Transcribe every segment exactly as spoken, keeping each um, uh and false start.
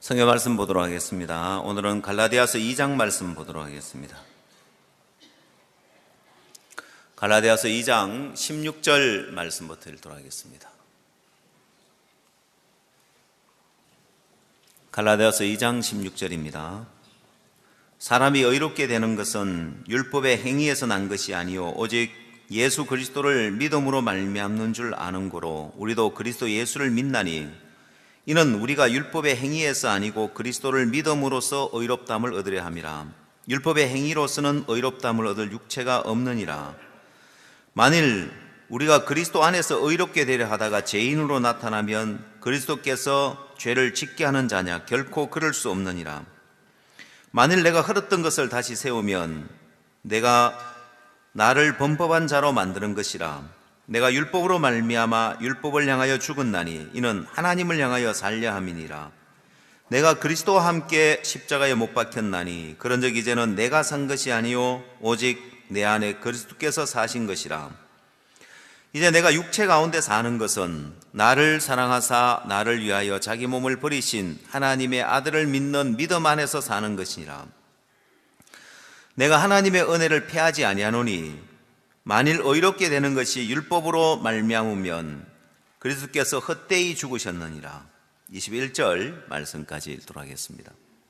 성경 말씀 보도록 하겠습니다. 오늘은 갈라디아서 이 장 말씀 보도록 하겠습니다. 갈라디아서 이 장 십육 절 말씀부터 읽도록 하겠습니다. 갈라디아서 이 장 십육 절입니다. 사람이 의롭게 되는 것은 율법의 행위에서 난 것이 아니요 오직 예수 그리스도를 믿음으로 말미암는 줄 아는 고로 우리도 그리스도 예수를 믿나니 이는 우리가 율법의 행위에서 아니고 그리스도를 믿음으로써 의롭다함을 얻으려 함이라. 율법의 행위로서는 의롭다함을 얻을 육체가 없느니라. 만일 우리가 그리스도 안에서 의롭게 되려 하다가 죄인으로 나타나면 그리스도께서 죄를 짓게 하는 자냐? 결코 그럴 수 없느니라. 만일 내가 흘렀던 것을 다시 세우면 내가 나를 범법한 자로 만드는 것이라. 내가 율법으로 말미암아 율법을 향하여 죽었나니 이는 하나님을 향하여 살려 함이니라. 내가 그리스도와 함께 십자가에 못 박혔나니 그런즉 이제는 내가 산 것이 아니요 오직 내 안에 그리스도께서 사신 것이라. 이제 내가 육체 가운데 사는 것은 나를 사랑하사 나를 위하여 자기 몸을 버리신 하나님의 아들을 믿는 믿음 안에서 사는 것이니라. 내가 하나님의 은혜를 패하지 아니하노니 만일 의롭게 되는 것이 율법으로 말미암으면 그리스도께서 헛되이 죽으셨느니라. 이십일 절 말씀까지 읽도록 하겠습니다.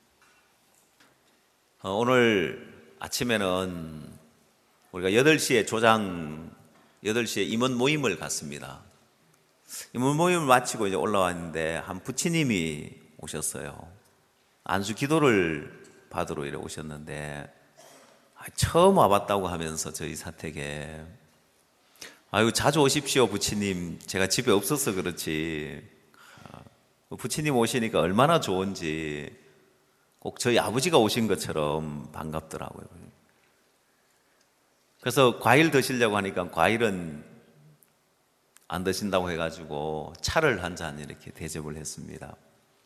오늘 아침에는 우리가 여덟 시에 조장 여덟 시에 임원 모임을 갔습니다. 임원 모임을 마치고 이제 올라왔는데 한 부치님이 오셨어요. 안수 기도를 받으러 이래 오셨는데 처음 와봤다고 하면서 저희 사택에 아유 자주 오십시오 부치님. 제가 집에 없어서 그렇지 부치님 오시니까 얼마나 좋은지 꼭 저희 아버지가 오신 것처럼 반갑더라고요. 그래서 과일 드시려고 하니까 과일은 안 드신다고 해가지고 차를 한 잔 이렇게 대접을 했습니다.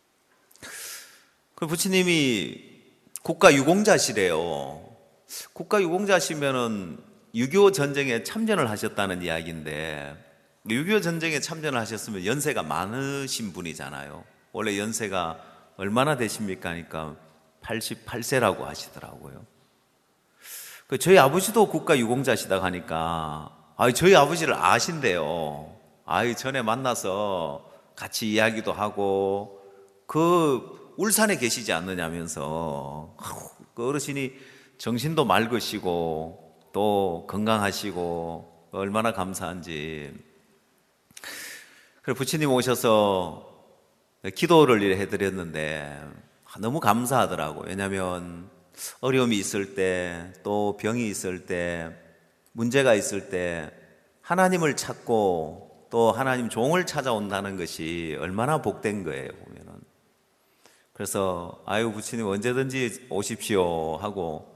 그 부치님이 국가유공자시래요. 국가유공자시면은 육이오 전쟁에 참전을 하셨다는 이야기인데 육이오 전쟁에 참전을 하셨으면 연세가 많으신 분이잖아요. 원래 연세가 얼마나 되십니까? 하니까 팔십팔 세라고 하시더라고요. 그 저희 아버지도 국가유공자시다 하니까 아, 저희 아버지를 아신대요. 아, 전에 만나서 같이 이야기도 하고 그 울산에 계시지 않느냐면서 그 어르신이 정신도 맑으시고 또 건강하시고 얼마나 감사한지. 그래서 부처님 오셔서 기도를 해드렸는데 너무 감사하더라고요. 왜냐하면 어려움이 있을 때 또 병이 있을 때 문제가 있을 때 하나님을 찾고 또 하나님 종을 찾아온다는 것이 얼마나 복된 거예요 보면은. 그래서 아유 부처님 언제든지 오십시오 하고,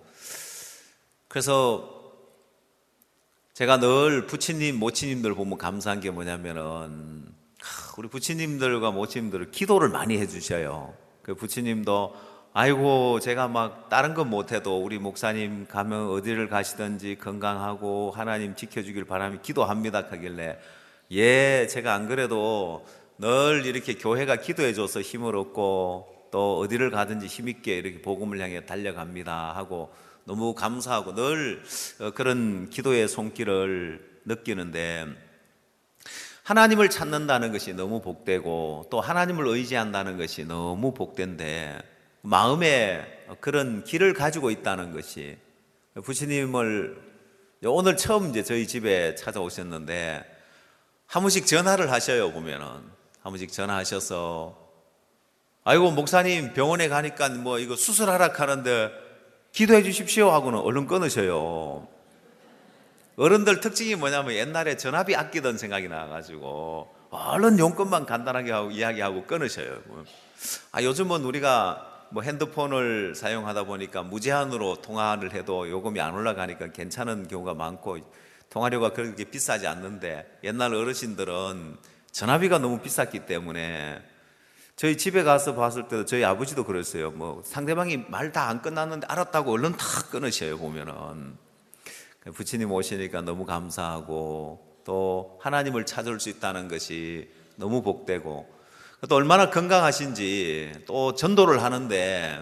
그래서 제가 늘 부처님 모치님들 보면 감사한 게 뭐냐면은 우리 부처님들과 모치님들 기도를 많이 해주셔요. 그 부처님도 아이고 제가 막 다른 건 못해도 우리 목사님 가면 어디를 가시든지 건강하고 하나님 지켜주길 바라며 기도합니다 하길래 예 제가 안 그래도 늘 이렇게 교회가 기도해줘서 힘을 얻고 또 어디를 가든지 힘있게 이렇게 복음을 향해 달려갑니다 하고 너무 감사하고 늘 그런 기도의 손길을 느끼는데, 하나님을 찾는다는 것이 너무 복되고 또 하나님을 의지한다는 것이 너무 복된데 마음에 그런 길을 가지고 있다는 것이, 부처님을 오늘 처음 이제 저희 집에 찾아오셨는데 한 번씩 전화를 하셔요. 보면은 한 번씩 전화하셔서 아이고 목사님 병원에 가니까 뭐 이거 수술하라 하는데 기도해 주십시오 하고는 얼른 끊으셔요. 어른들 특징이 뭐냐면 옛날에 전화비 아끼던 생각이 나가지고 얼른 용건만 간단하게 하고 이야기하고 끊으셔요. 아 요즘은 우리가 뭐 핸드폰을 사용하다 보니까 무제한으로 통화를 해도 요금이 안 올라가니까 괜찮은 경우가 많고 통화료가 그렇게 비싸지 않는데, 옛날 어르신들은 전화비가 너무 비쌌기 때문에 저희 집에 가서 봤을 때도 저희 아버지도 그랬어요. 뭐 상대방이 말 다 안 끝났는데 알았다고 얼른 다 끊으셔요 보면은. 부처님 오시니까 너무 감사하고 또 하나님을 찾을 수 있다는 것이 너무 복되고, 또 얼마나 건강하신지, 또 전도를 하는데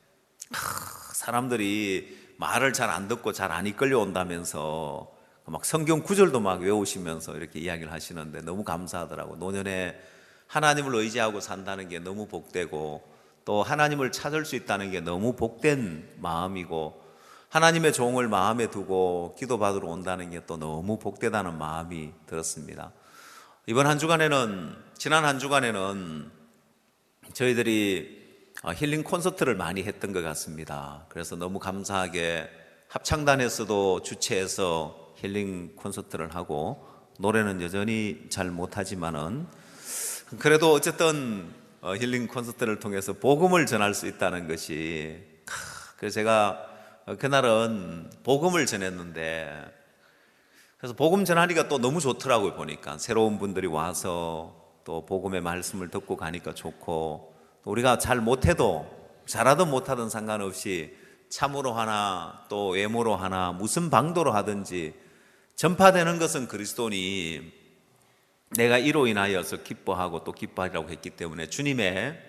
하, 사람들이 말을 잘 안 듣고 잘 안 이끌려 온다면서 막 성경 구절도 막 외우시면서 이렇게 이야기를 하시는데 너무 감사하더라고. 노년에 하나님을 의지하고 산다는 게 너무 복되고, 또 하나님을 찾을 수 있다는 게 너무 복된 마음이고, 하나님의 종을 마음에 두고 기도받으러 온다는 게 또 너무 복되다는 마음이 들었습니다. 이번 한 주간에는, 지난 한 주간에는 저희들이 힐링 콘서트를 많이 했던 것 같습니다. 그래서 너무 감사하게 합창단에서도 주최해서 힐링 콘서트를 하고, 노래는 여전히 잘 못하지만은 그래도 어쨌든 힐링 콘서트를 통해서 복음을 전할 수 있다는 것이, 그래서 제가 그날은 복음을 전했는데, 그래서 복음 전하니까 또 너무 좋더라고요. 보니까 새로운 분들이 와서 또 복음의 말씀을 듣고 가니까 좋고, 또 우리가 잘 못해도, 잘하든 못하든 상관없이 참으로 하나 또 외모로 하나 무슨 방도로 하든지 전파되는 것은 그리스도니 내가 이로 인하여서 기뻐하고 또 기뻐하리라고 했기 때문에 주님의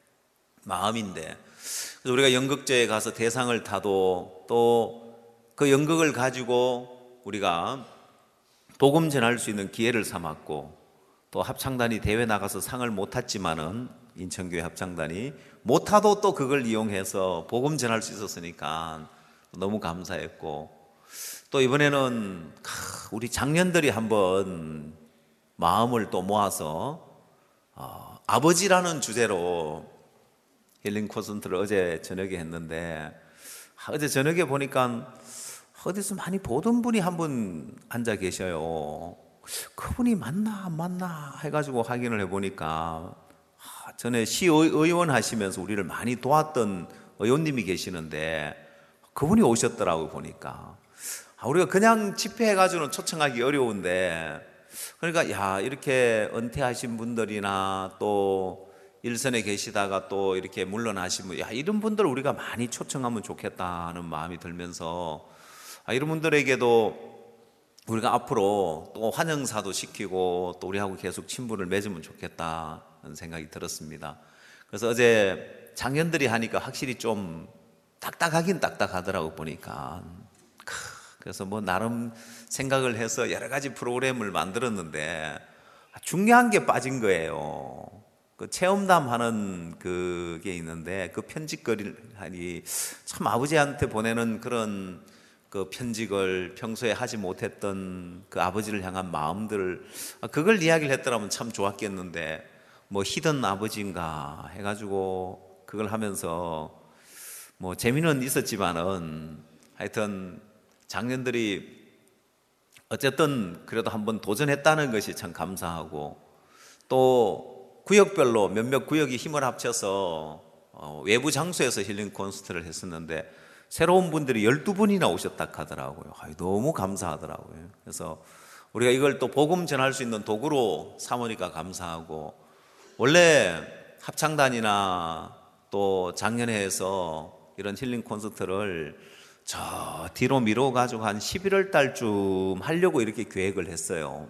마음인데, 그래서 우리가 연극제에 가서 대상을 타도 또 그 연극을 가지고 우리가 복음 전할 수 있는 기회를 삼았고, 또 합창단이 대회 나가서 상을 못 탔지만은 인천교회 합창단이 못 타도 또 그걸 이용해서 복음 전할 수 있었으니까 너무 감사했고, 또 이번에는 우리 장년들이 한번 마음을 또 모아서 어, 아버지라는 주제로 힐링 콘서트를 어제 저녁에 했는데, 어제 저녁에 보니까 어디서 많이 보던 분이 한 분 앉아 계셔요. 그분이 맞나 안 맞나 해가지고 확인을 해보니까 전에 시의원 하시면서 우리를 많이 도왔던 의원님이 계시는데 그분이 오셨더라고요. 보니까 우리가 그냥 집회해가지고는 초청하기 어려운데, 그러니까 야, 이렇게 은퇴하신 분들이나 또 일선에 계시다가 또 이렇게 물러나신 분, 야, 이런 분들 우리가 많이 초청하면 좋겠다는 마음이 들면서, 아, 이런 분들에게도 우리가 앞으로 또 환영사도 시키고 또 우리하고 계속 친분을 맺으면 좋겠다는 생각이 들었습니다. 그래서 어제 장년들이 하니까 확실히 좀 딱딱하긴 딱딱하더라고 보니까. 그래서 뭐 나름 생각을 해서 여러 가지 프로그램을 만들었는데 중요한 게 빠진 거예요. 그 체험담 하는 그게 있는데 그 편집거리하니 참 아버지한테 보내는 그런 그 편직을 평소에 하지 못했던 그 아버지를 향한 마음들을, 그걸 이야기를 했더라면 참 좋았겠는데 뭐 히든 아버지인가 해가지고 그걸 하면서 뭐 재미는 있었지만은 하여튼 장년들이 어쨌든 그래도 한번 도전했다는 것이 참 감사하고, 또 구역별로 몇몇 구역이 힘을 합쳐서 외부 장소에서 힐링 콘서트를 했었는데 새로운 분들이 열두 분이나 오셨다 하더라고요. 너무 감사하더라고요. 그래서 우리가 이걸 또 복음 전할 수 있는 도구로 삼으니까 감사하고, 원래 합창단이나 또 작년회에서 이런 힐링 콘서트를 저 뒤로 미뤄가지고 한 십일월 달쯤 하려고 이렇게 계획을 했어요.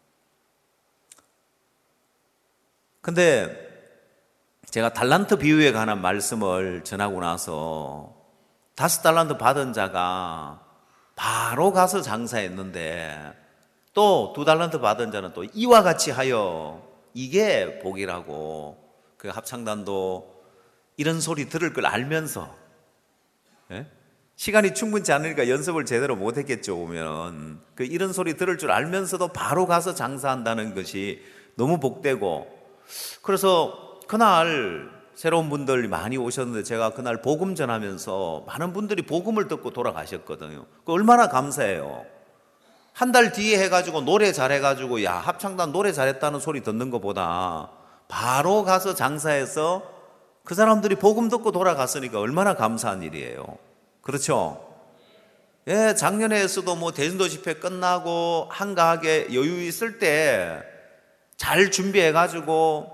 근데 제가 달란트 비유에 관한 말씀을 전하고 나서 다섯 달란트 받은 자가 바로 가서 장사했는데 또 두 달란트 받은 자는 또 이와 같이 하여, 이게 복이라고. 그 합창단도 이런 소리 들을 걸 알면서, 예? 시간이 충분치 않으니까 연습을 제대로 못했겠죠. 보면 그 이런 소리 들을 줄 알면서도 바로 가서 장사한다는 것이 너무 복되고, 그래서 그날 새로운 분들이 많이 오셨는데 제가 그날 복음 전하면서 많은 분들이 복음을 듣고 돌아가셨거든요. 그 얼마나 감사해요. 한 달 뒤에 해가지고 노래 잘해가지고 야, 합창단 노래 잘했다는 소리 듣는 것보다 바로 가서 장사해서 그 사람들이 복음 듣고 돌아갔으니까 얼마나 감사한 일이에요. 그렇죠? 예, 작년에서도 뭐 대전도 집회 끝나고 한가하게 여유 있을 때 잘 준비해가지고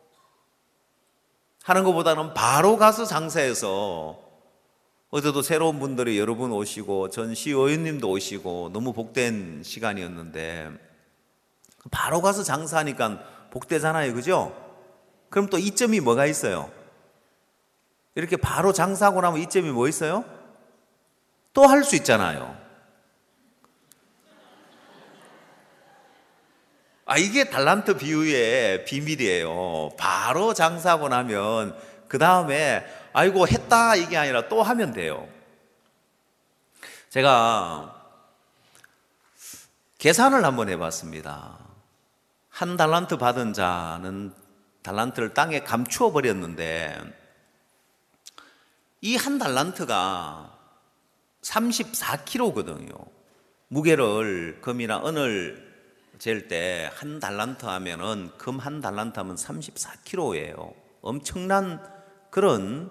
하는 것보다는 바로 가서 장사해서, 어제도 새로운 분들이 여러 분 오시고 전 시의원님도 오시고 너무 복된 시간이었는데 바로 가서 장사하니까 복되잖아요. 그죠? 그럼 또 이점이 뭐가 있어요? 이렇게 바로 장사하고 나면 이점이 뭐 있어요? 또 할 수 있잖아요. 아, 이게 달란트 비유의 비밀이에요. 바로 장사하고 나면 그 다음에 아이고 했다 이게 아니라 또 하면 돼요. 제가 계산을 한번 해봤습니다. 한 달란트 받은 자는 달란트를 땅에 감추어 버렸는데 이 한 달란트가 삼십사 킬로그램거든요. 무게를 금이나 은을 잴 때 한 달란트 하면은 금 한 달란트 하면 삼십사 킬로그램예요. 엄청난 그런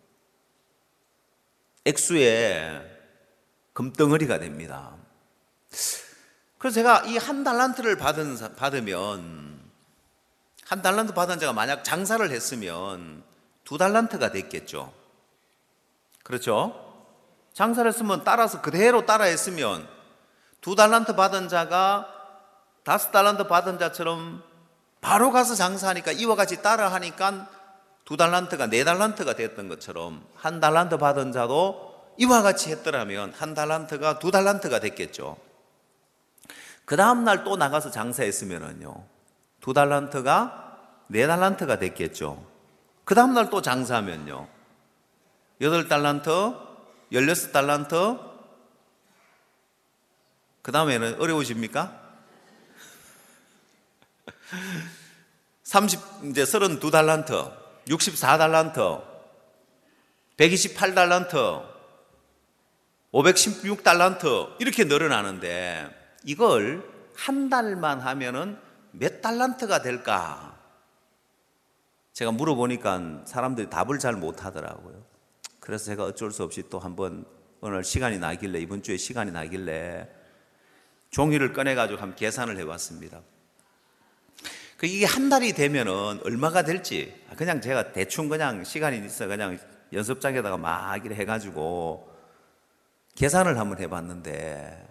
액수의 금덩어리가 됩니다. 그래서 제가 이 한 달란트를 받은, 받으면 한 달란트 받은 자가 만약 장사를 했으면 두 달란트가 됐겠죠. 그렇죠? 장사를 했으면 따라서 그대로 따라 했으면 두 달란트 받은 자가 다섯 달란트 받은 자처럼 바로 가서 장사하니까 이와 같이 따라 하니까 두 달란트가 네 달란트가 됐던 것처럼 한 달란트 받은 자도 이와 같이 했더라면 한 달란트가 두 달란트가 됐겠죠. 그 다음날 또 나가서 장사했으면은요, 두 달란트가 네 달란트가 됐겠죠. 그 다음날 또 장사하면요, 여덟 달란트, 열여섯 달란트, 그 다음에는 어려우십니까? 삼십, 이제 서른두 달란트, 육십사 달란트, 백이십팔 달란트, 오백십육 달란트 이렇게 늘어나는데 이걸 한 달만 하면은 몇 달란트가 될까? 제가 물어보니까 사람들이 답을 잘 못하더라고요. 그래서 제가 어쩔 수 없이 또 한번 오늘 시간이 나길래, 이번 주에 시간이 나길래 종이를 꺼내가지고 한번 계산을 해봤습니다. 이게 한 달이 되면은 얼마가 될지 그냥 제가 대충 그냥 시간이 있어 그냥 연습장에다가 막 이렇게 해가지고 계산을 한번 해봤는데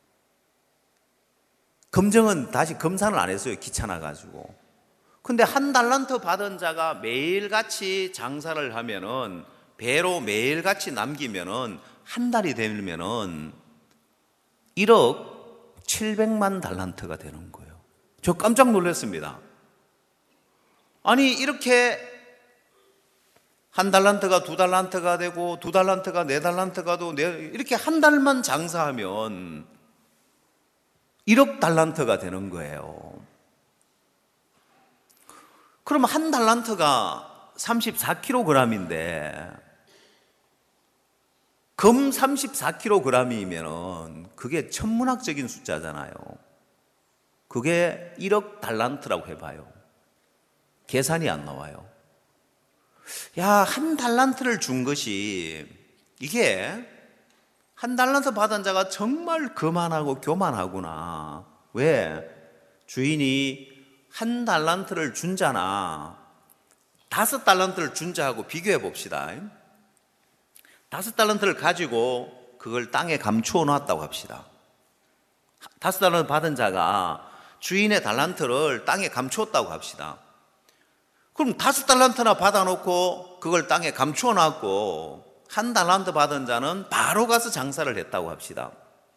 검정은 다시 검사를 안 했어요. 귀찮아가지고. 근데 한 달란트 받은 자가 매일같이 장사를 하면은 배로 매일같이 남기면은 한 달이 되면은 일억 칠백만 달란트가 되는 거예요. 저 깜짝 놀랐습니다. 아니 이렇게 한 달란트가 두 달란트가 되고 두 달란트가 네 달란트가 되고 이렇게 한 달만 장사하면 일억 달란트가 되는 거예요. 그럼 한 달란트가 삼십사 킬로그램인데 금 삼십사 킬로그램이면 그게 천문학적인 숫자잖아요. 그게 일억 달란트라고 해봐요. 계산이 안 나와요. 야, 한 달란트를 준 것이 이게 한 달란트 받은 자가 정말 거만하고 교만하구나. 왜? 주인이 한 달란트를 준 자나 다섯 달란트를 준 자하고 비교해 봅시다. 다섯 달란트를 가지고 그걸 땅에 감추어 놨다고 합시다. 다섯 달란트 받은 자가 주인의 달란트를 땅에 감추었다고 합시다. 그럼 다섯 달란트나 받아놓고 그걸 땅에 감추어 놨고 한 달란트 받은 자는 바로 가서 장사를 했다고 합시다.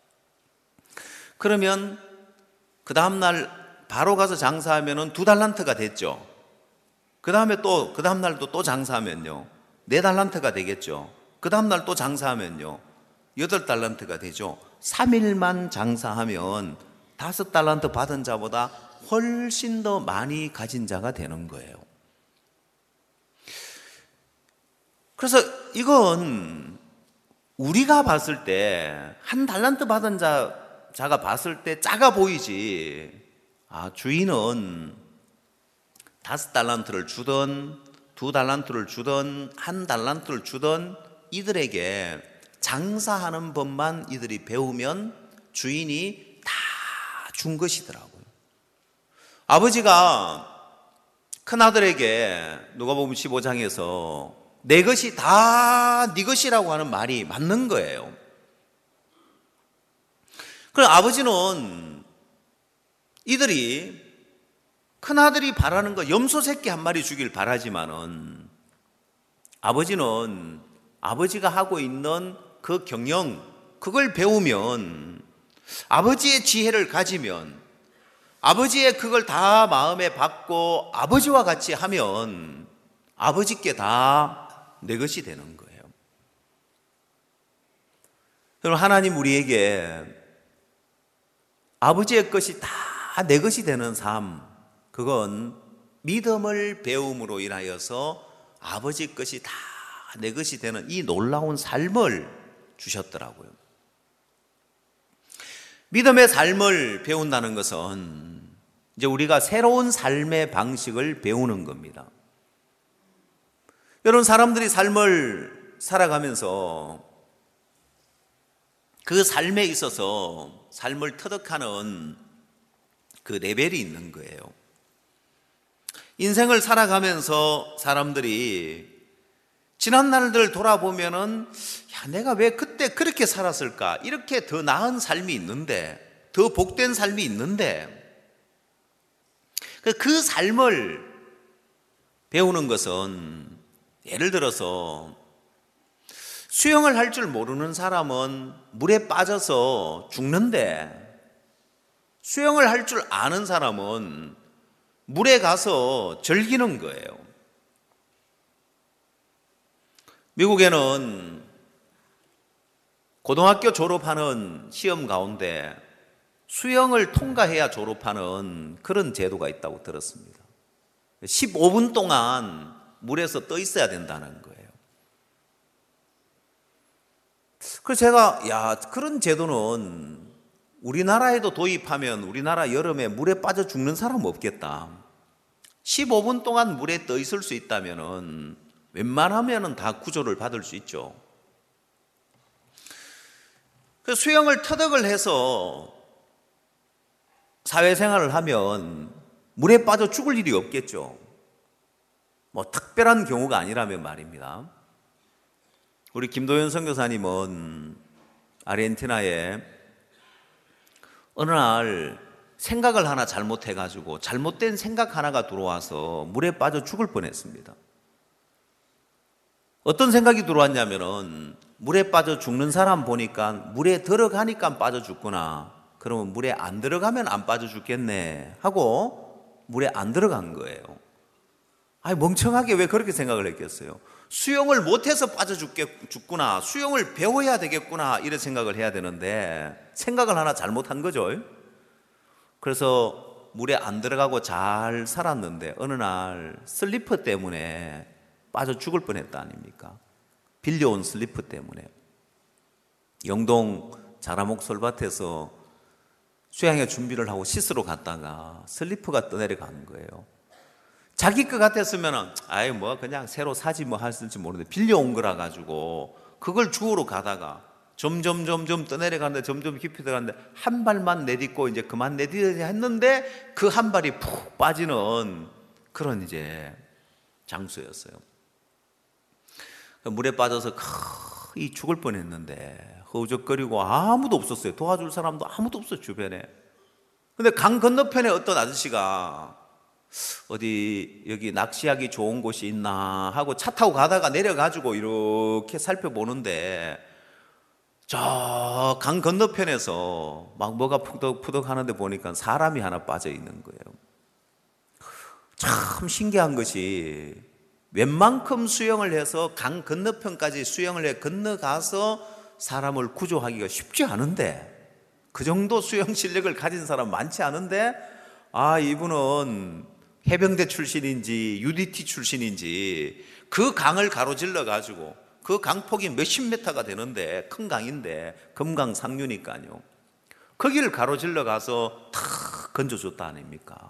그러면 그 다음날 바로 가서 장사하면 두 달란트가 됐죠. 그 다음에 또 그 다음날도 또 장사하면요 네 달란트가 되겠죠. 그 다음날 또 장사하면요 여덟 달란트가 되죠. 삼 일만 장사하면 다섯 달란트 받은 자보다 훨씬 더 많이 가진 자가 되는 거예요. 그래서 이건 우리가 봤을 때 한 달란트 받은 자, 자가 봤을 때 작아 보이지. 아, 주인은 다섯 달란트를 주던 두 달란트를 주던 한 달란트를 주던 이들에게 장사하는 법만 이들이 배우면 주인이 다 준 것이더라고요. 아버지가 큰아들에게 누가복음 십오 장에서 내 것이 다 네 것이라고 하는 말이 맞는 거예요. 그럼 아버지는 이들이 큰아들이 바라는 거 염소 새끼 한 마리 주길 바라지만은 아버지는 아버지가 하고 있는 그 경영, 그걸 배우면, 아버지의 지혜를 가지면, 아버지의 그걸 다 마음에 받고 아버지와 같이 하면 아버지께 다 내 것이 되는 거예요. 여러분, 하나님 우리에게 아버지의 것이 다 내 것이 되는 삶, 그건 믿음을 배움으로 인하여서 아버지 것이 다 내 것이 되는 이 놀라운 삶을 주셨더라고요. 믿음의 삶을 배운다는 것은 이제 우리가 새로운 삶의 방식을 배우는 겁니다. 여러분, 사람들이 삶을 살아가면서 그 삶에 있어서 삶을 터득하는 그 레벨이 있는 거예요. 인생을 살아가면서 사람들이 지난 날들 돌아보면은, 야, 내가 왜 그때 그렇게 살았을까? 이렇게 더 나은 삶이 있는데, 더 복된 삶이 있는데, 그 삶을 배우는 것은, 예를 들어서 수영을 할 줄 모르는 사람은 물에 빠져서 죽는데, 수영을 할 줄 아는 사람은 물에 가서 즐기는 거예요. 미국에는 고등학교 졸업하는 시험 가운데 수영을 통과해야 졸업하는 그런 제도가 있다고 들었습니다. 십오 분 동안 물에서 떠 있어야 된다는 거예요. 그래서 제가, 야, 그런 제도는 우리나라에도 도입하면 우리나라 여름에 물에 빠져 죽는 사람 없겠다. 십오 분 동안 물에 떠 있을 수 있다면은 웬만하면 다 구조를 받을 수 있죠. 그래서 수영을 터득을 해서 사회생활을 하면 물에 빠져 죽을 일이 없겠죠. 뭐 특별한 경우가 아니라면 말입니다. 우리 김도현 선교사님은 아르헨티나에 어느 날 생각을 하나 잘못해가지고 잘못된 생각 하나가 들어와서 물에 빠져 죽을 뻔했습니다. 어떤 생각이 들어왔냐면은, 물에 빠져 죽는 사람 보니까 물에 들어가니까 빠져 죽구나. 그러면 물에 안 들어가면 안 빠져 죽겠네 하고 물에 안 들어간 거예요. 아니, 멍청하게 왜 그렇게 생각을 했겠어요? 수영을 못해서 빠져 죽겠, 죽구나. 수영을 배워야 되겠구나. 이런 생각을 해야 되는데 생각을 하나 잘못한 거죠. 그래서 물에 안 들어가고 잘 살았는데 어느 날 슬리퍼 때문에 빠져 죽을 뻔했다 아닙니까? 빌려온 슬리퍼 때문에. 영동 자라목 솔밭에서 수양회 준비를 하고 씻으러 갔다가 슬리퍼가 떠내려간 거예요. 자기 것 같았으면 아이 뭐 그냥 새로 사지 뭐 했을지 모르는데 빌려온 거라 가지고 그걸 주우러 가다가 점점 점점 떠내려가는데 점점 깊이 들어가는데 한 발만 내딛고 이제 그만 내딛어야 했는데 그 한 발이 푹 빠지는 그런 이제 장소였어요. 물에 빠져서 거의 죽을 뻔했는데 허우적거리고 아무도 없었어요. 도와줄 사람도 아무도 없었어요, 주변에. 근데 강 건너편에 어떤 아저씨가 어디 여기 낚시하기 좋은 곳이 있나 하고 차 타고 가다가 내려가지고 이렇게 살펴보는데 저 강 건너편에서 막 뭐가 푸덕푸덕 하는데 보니까 사람이 하나 빠져 있는 거예요. 참 신기한 것이 웬만큼 수영을 해서 강 건너편까지 수영을 해 건너가서 사람을 구조하기가 쉽지 않은데, 그 정도 수영 실력을 가진 사람 많지 않은데, 아, 이분은 해병대 출신인지 유디티 출신인지 그 강을 가로질러 가지고, 그 강폭이 몇십 미터가 되는데 큰 강인데 금강상류니까요, 거기를 가로질러 가서 탁 건져줬다 아닙니까?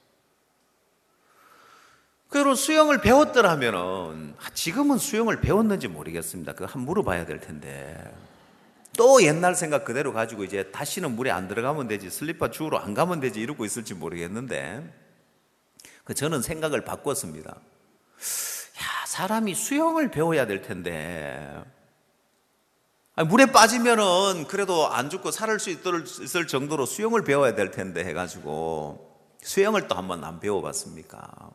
그리고 수영을 배웠더라면은, 지금은 수영을 배웠는지 모르겠습니다. 그거 한번 물어봐야 될 텐데, 또 옛날 생각 그대로 가지고 이제 다시는 물에 안 들어가면 되지, 슬리퍼 주우러 안 가면 되지 이러고 있을지 모르겠는데, 저는 생각을 바꿨습니다. 야, 사람이 수영을 배워야 될 텐데, 아니, 물에 빠지면은 그래도 안 죽고 살을 수 있을 정도로 수영을 배워야 될 텐데 해가지고 수영을 또 한번 안 배워봤습니까?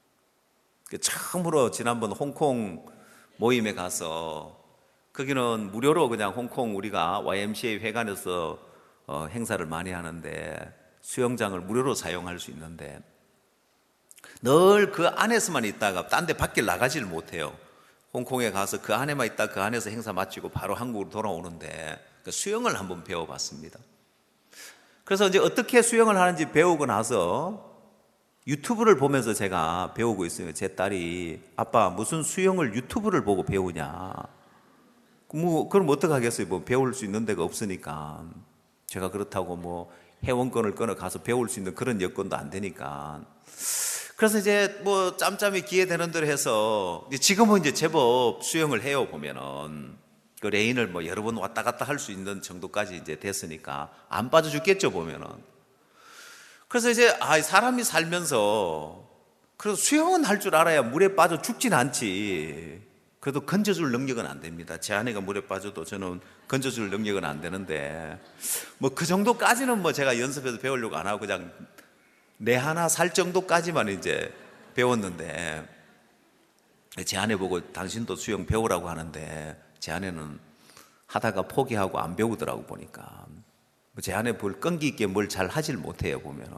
처음으로 지난번 홍콩 모임에 가서 거기는 무료로 그냥 홍콩 우리가 와이엠씨에이 회관에서 어, 행사를 많이 하는데 수영장을 무료로 사용할 수 있는데 늘 그 안에서만 있다가 딴 데 밖에 나가지를 못해요. 홍콩에 가서 그 안에만 있다 그 안에서 행사 마치고 바로 한국으로 돌아오는데 그 수영을 한번 배워봤습니다. 그래서 이제 어떻게 수영을 하는지 배우고 나서 유튜브를 보면서 제가 배우고 있어요. 제 딸이 아빠 무슨 수영을 유튜브를 보고 배우냐. 뭐 그럼 어떡하겠어요. 뭐 배울 수 있는 데가 없으니까. 제가 그렇다고 뭐 회원권을 끊어 가서 배울 수 있는 그런 여건도 안 되니까. 그래서 이제 뭐 짬짬이 기회 되는 대로 해서 지금은 이제 제법 수영을 해요. 보면은 그 레인을 뭐 여러 번 왔다 갔다 할 수 있는 정도까지 이제 됐으니까 안 빠져 죽겠죠 보면은. 그래서 이제 아 사람이 살면서 그래도 수영은 할 줄 알아야 물에 빠져 죽진 않지. 그래도 건져줄 능력은 안 됩니다. 제 아내가 물에 빠져도 저는 건져줄 능력은 안 되는데 뭐 그 정도까지는 뭐 제가 연습해서 배우려고 안 하고 그냥 내 하나 살 정도까지만 이제 배웠는데 제 아내 보고 당신도 수영 배우라고 하는데 제 아내는 하다가 포기하고 안 배우더라고 보니까 제 아내 볼 끈기 있게 뭘 잘 하질 못해요 보면은.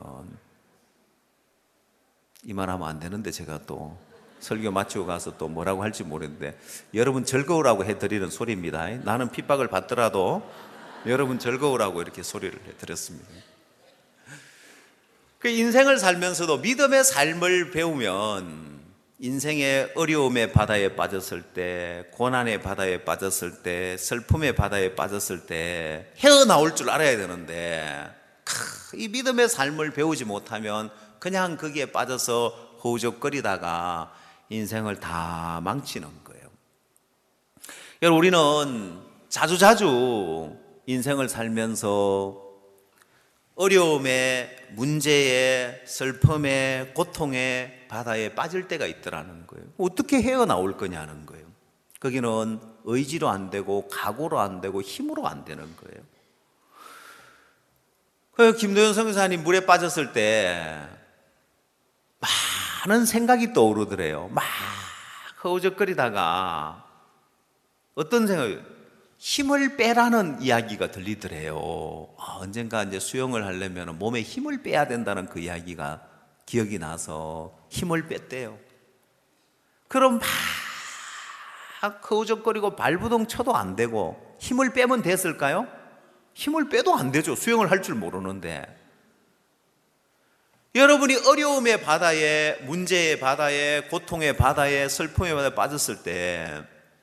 이만하면 안 되는데 제가 또 설교 마치고 가서 또 뭐라고 할지 모르는데 여러분 즐거우라고 해드리는 소리입니다. 나는 핍박을 받더라도 여러분 즐거우라고 이렇게 소리를 해드렸습니다. 그 인생을 살면서도 믿음의 삶을 배우면 인생의 어려움의 바다에 빠졌을 때, 고난의 바다에 빠졌을 때, 슬픔의 바다에 빠졌을 때 헤어나올 줄 알아야 되는데 이 믿음의 삶을 배우지 못하면 그냥 거기에 빠져서 허우적거리다가 인생을 다 망치는 거예요. 여러분 우리는 자주자주 인생을 살면서 어려움에, 문제에, 슬픔에, 고통에 바다에 빠질 때가 있더라는 거예요. 어떻게 헤어나올 거냐는 거예요. 거기는 의지로 안 되고 각오로 안 되고 힘으로 안 되는 거예요. 그 김도현 선교사님 물에 빠졌을 때 많은 생각이 떠오르더래요. 막 허우적거리다가 어떤 생각이 힘을 빼라는 이야기가 들리더래요. 아, 언젠가 이제 수영을 하려면 몸에 힘을 빼야 된다는 그 이야기가 기억이 나서 힘을 뺐대요. 그럼 막 허우적거리고 발부동 쳐도 안 되고 힘을 빼면 됐을까요? 힘을 빼도 안 되죠. 수영을 할 줄 모르는데. 여러분이 어려움의 바다에, 문제의 바다에, 고통의 바다에, 슬픔의 바다에 빠졌을 때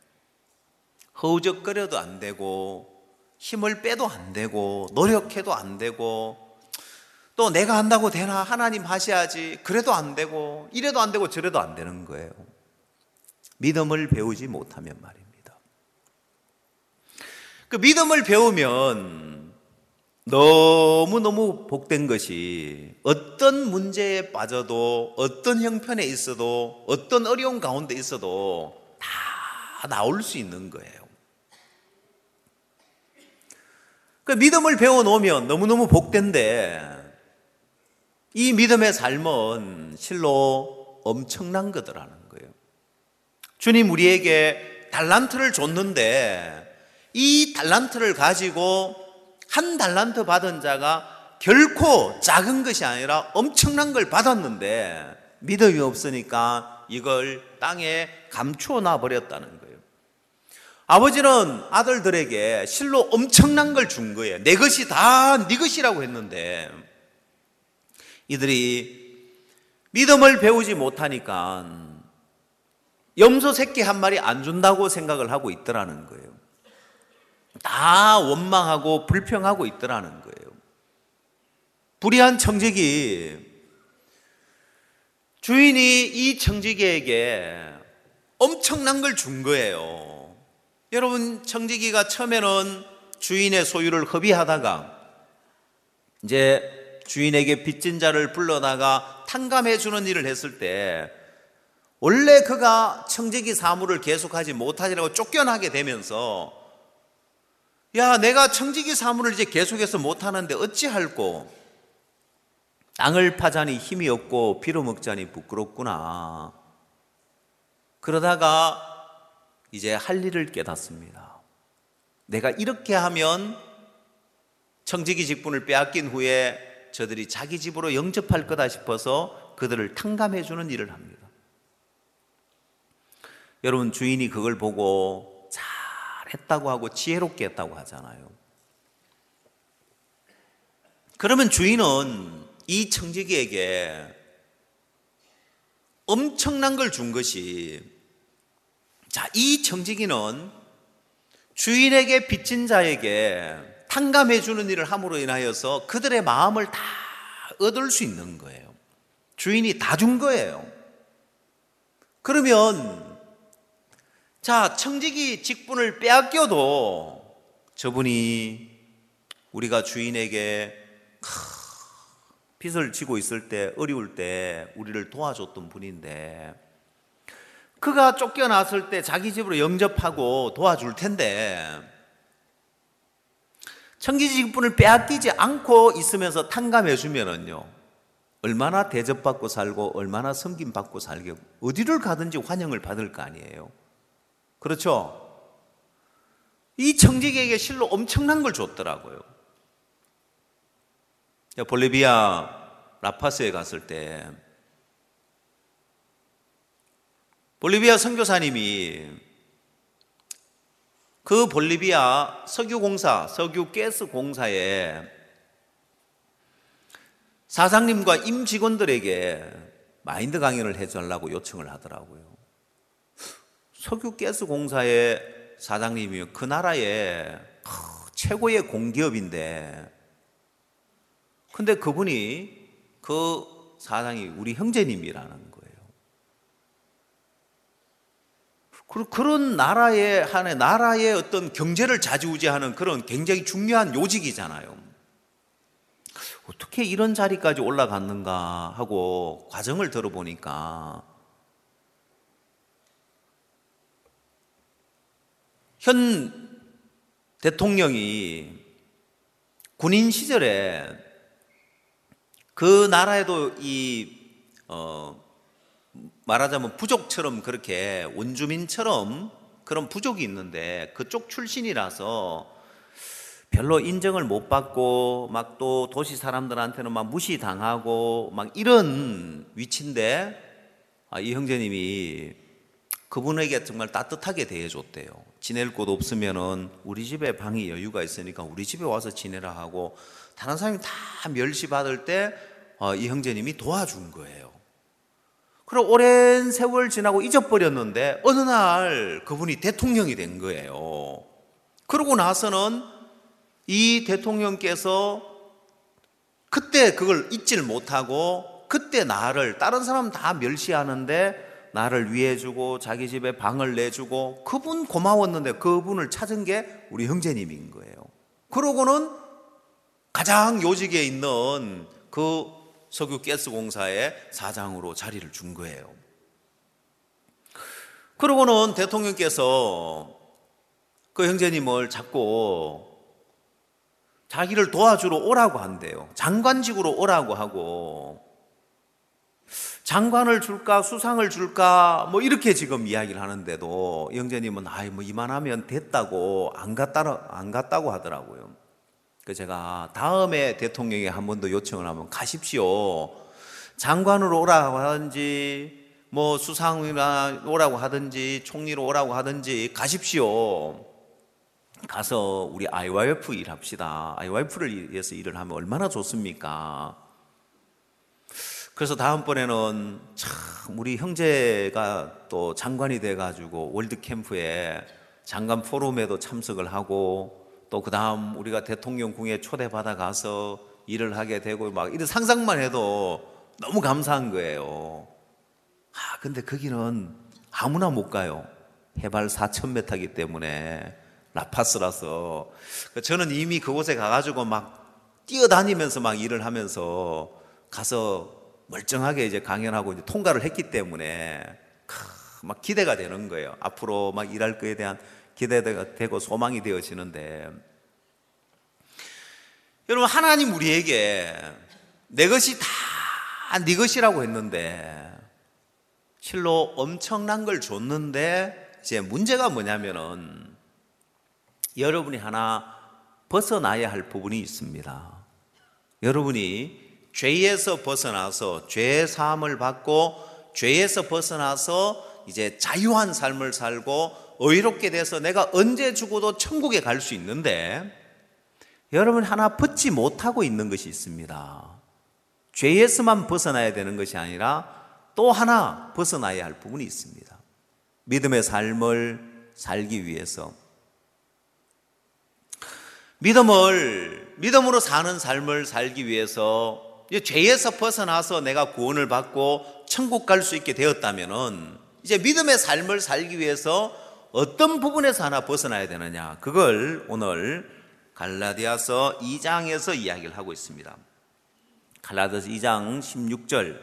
허우적거려도 안 되고 힘을 빼도 안 되고 노력해도 안 되고 또 내가 한다고 되나? 하나님 하셔야지. 그래도 안 되고 이래도 안 되고 저래도 안 되는 거예요. 믿음을 배우지 못하면 말입니다. 그 믿음을 배우면 너무너무 복된 것이 어떤 문제에 빠져도 어떤 형편에 있어도 어떤 어려운 가운데 있어도 다 나올 수 있는 거예요. 그 믿음을 배워놓으면 너무너무 복된데 이 믿음의 삶은 실로 엄청난 거더라는 거예요. 주님 우리에게 달란트를 줬는데 이 달란트를 가지고 한 달란트 받은 자가 결코 작은 것이 아니라 엄청난 걸 받았는데 믿음이 없으니까 이걸 땅에 감추어 놔 버렸다는 거예요. 아버지는 아들들에게 실로 엄청난 걸 준 거예요. 내 것이 다 네 것이라고 했는데 이들이 믿음을 배우지 못하니까 염소 새끼 한 마리 안 준다고 생각을 하고 있더라는 거예요. 다 원망하고 불평하고 있더라는 거예요. 불의한 청지기, 주인이 이 청지기에게 엄청난 걸 준 거예요. 여러분 청지기가 처음에는 주인의 소유를 허비하다가 이제 주인에게 빚진 자를 불러다가 탕감해 주는 일을 했을 때 원래 그가 청지기 사무를 계속하지 못하리라고 쫓겨나게 되면서 야 내가 청지기 사무를 이제 계속해서 못하는데 어찌할꼬 땅을 파자니 힘이 없고 빌어먹자니 부끄럽구나. 그러다가 이제 할 일을 깨닫습니다. 내가 이렇게 하면 청지기 직분을 빼앗긴 후에 저들이 자기 집으로 영접할 거다 싶어서 그들을 탕감해 주는 일을 합니다. 여러분, 주인이 그걸 보고 잘했다고 하고 지혜롭게 했다고 하잖아요. 그러면 주인은 이 청지기에게 엄청난 걸 준 것이, 자, 이 청지기는 주인에게 빚진 자에게 탕감해 주는 일을 함으로 인하여서 그들의 마음을 다 얻을 수 있는 거예요. 주인이 다 준 거예요. 그러면 자, 청지기 직분을 빼앗겨도 저분이 우리가 주인에게 빚을 지고 있을 때, 어려울 때 우리를 도와줬던 분인데, 그가 쫓겨났을 때 자기 집으로 영접하고 도와줄 텐데, 청지기 직분을 빼앗기지 않고 있으면서 탕감해 주면은요, 얼마나 대접받고 살고 얼마나 섬김받고 살게, 어디를 가든지 환영을 받을 거 아니에요. 그렇죠? 이 청지기에게 실로 엄청난 걸 줬더라고요. 볼리비아 라파스에 갔을 때 볼리비아 선교사님이 그 볼리비아 석유공사, 석유가스공사에 사장님과 임직원들에게 마인드 강연을 해달라고 요청을 하더라고요. 석유가스공사의 사장님이 그 나라의 최고의 공기업인데, 근데 그분이, 그 사장이 우리 형제님이라는 거예요. 그리고 그런 나라의 한해 나라의 어떤 경제를 좌지우지하는 그런 굉장히 중요한 요직이잖아요. 어떻게 이런 자리까지 올라갔는가 하고 과정을 들어보니까, 현 대통령이 군인 시절에 그 나라에도 이 어, 말하자면 부족처럼, 그렇게 원주민처럼 그런 부족이 있는데 그쪽 출신이라서 별로 인정을 못 받고 막 또 도시 사람들한테는 막 무시당하고 막 이런 위치인데, 아, 이 형제님이 그분에게 정말 따뜻하게 대해줬대요. 지낼 곳 없으면은 우리 집에 방이 여유가 있으니까 우리 집에 와서 지내라 하고, 다른 사람이 다 멸시받을 때 이 형제님이 도와준 거예요. 그리고 오랜 세월 지나고 잊어버렸는데 어느 날 그분이 대통령이 된 거예요. 그러고 나서는 이 대통령께서 그때 그걸 잊질 못하고, 그때 나를, 다른 사람 다 멸시하는데 나를 위해주고 자기 집에 방을 내주고, 그분 고마웠는데 그분을 찾은 게 우리 형제님인 거예요. 그러고는 가장 요직에 있는 그 석유가스공사의 사장으로 자리를 준 거예요. 그러고는 대통령께서 그 형제님을 자꾸 자기를 도와주러 오라고 한대요. 장관직으로 오라고 하고, 장관을 줄까 수상을 줄까 뭐 이렇게 지금 이야기를 하는데도 형제님은 아이 뭐 이만하면 됐다고 안 갔다 안 갔다고 하더라고요. 그 제가 다음에 대통령이 한 번 더 요청을 하면 가십시오. 장관으로 오라고 하든지 뭐 수상이나 오라고 하든지 총리로 오라고 하든지 가십시오. 가서 우리 아이와이에프 일합시다. 아이와이에프를 위해서 일을 하면 얼마나 좋습니까? 그래서 다음번에는 참 우리 형제가 또 장관이 돼가지고 월드캠프에 장관 포럼에도 참석을 하고, 또 그 다음 우리가 대통령궁에 초대받아 가서 일을 하게 되고, 막 이런 상상만 해도 너무 감사한 거예요. 아, 근데 거기는 아무나 못 가요. 해발 사천 미터이기 때문에, 라파스라서. 저는 이미 그곳에 가가지고 막 뛰어다니면서 막 일을 하면서 가서 멀쩡하게 이제 강연하고 이제 통과를 했기 때문에 막 기대가 되는 거예요. 앞으로 막 일할 거에 대한 기대가 되고 소망이 되어지는데, 여러분, 하나님 우리에게 내 것이 다 네 것이라고 했는데 실로 엄청난 걸 줬는데 이제 문제가 뭐냐면은 여러분이 하나 벗어나야 할 부분이 있습니다. 여러분이 죄에서 벗어나서 죄 사함을 받고 죄에서 벗어나서 이제 자유한 삶을 살고 의롭게 돼서 내가 언제 죽어도 천국에 갈 수 있는데 여러분 하나 벗지 못하고 있는 것이 있습니다. 죄에서만 벗어나야 되는 것이 아니라 또 하나 벗어나야 할 부분이 있습니다. 믿음의 삶을 살기 위해서 믿음을 믿음으로 사는 삶을 살기 위해서 이제 죄에서 벗어나서 내가 구원을 받고 천국 갈 수 있게 되었다면은 이제 믿음의 삶을 살기 위해서 어떤 부분에서 하나 벗어나야 되느냐, 그걸 오늘 갈라디아서 이 장에서 이야기를 하고 있습니다. 갈라디아서 이 장 십육 절.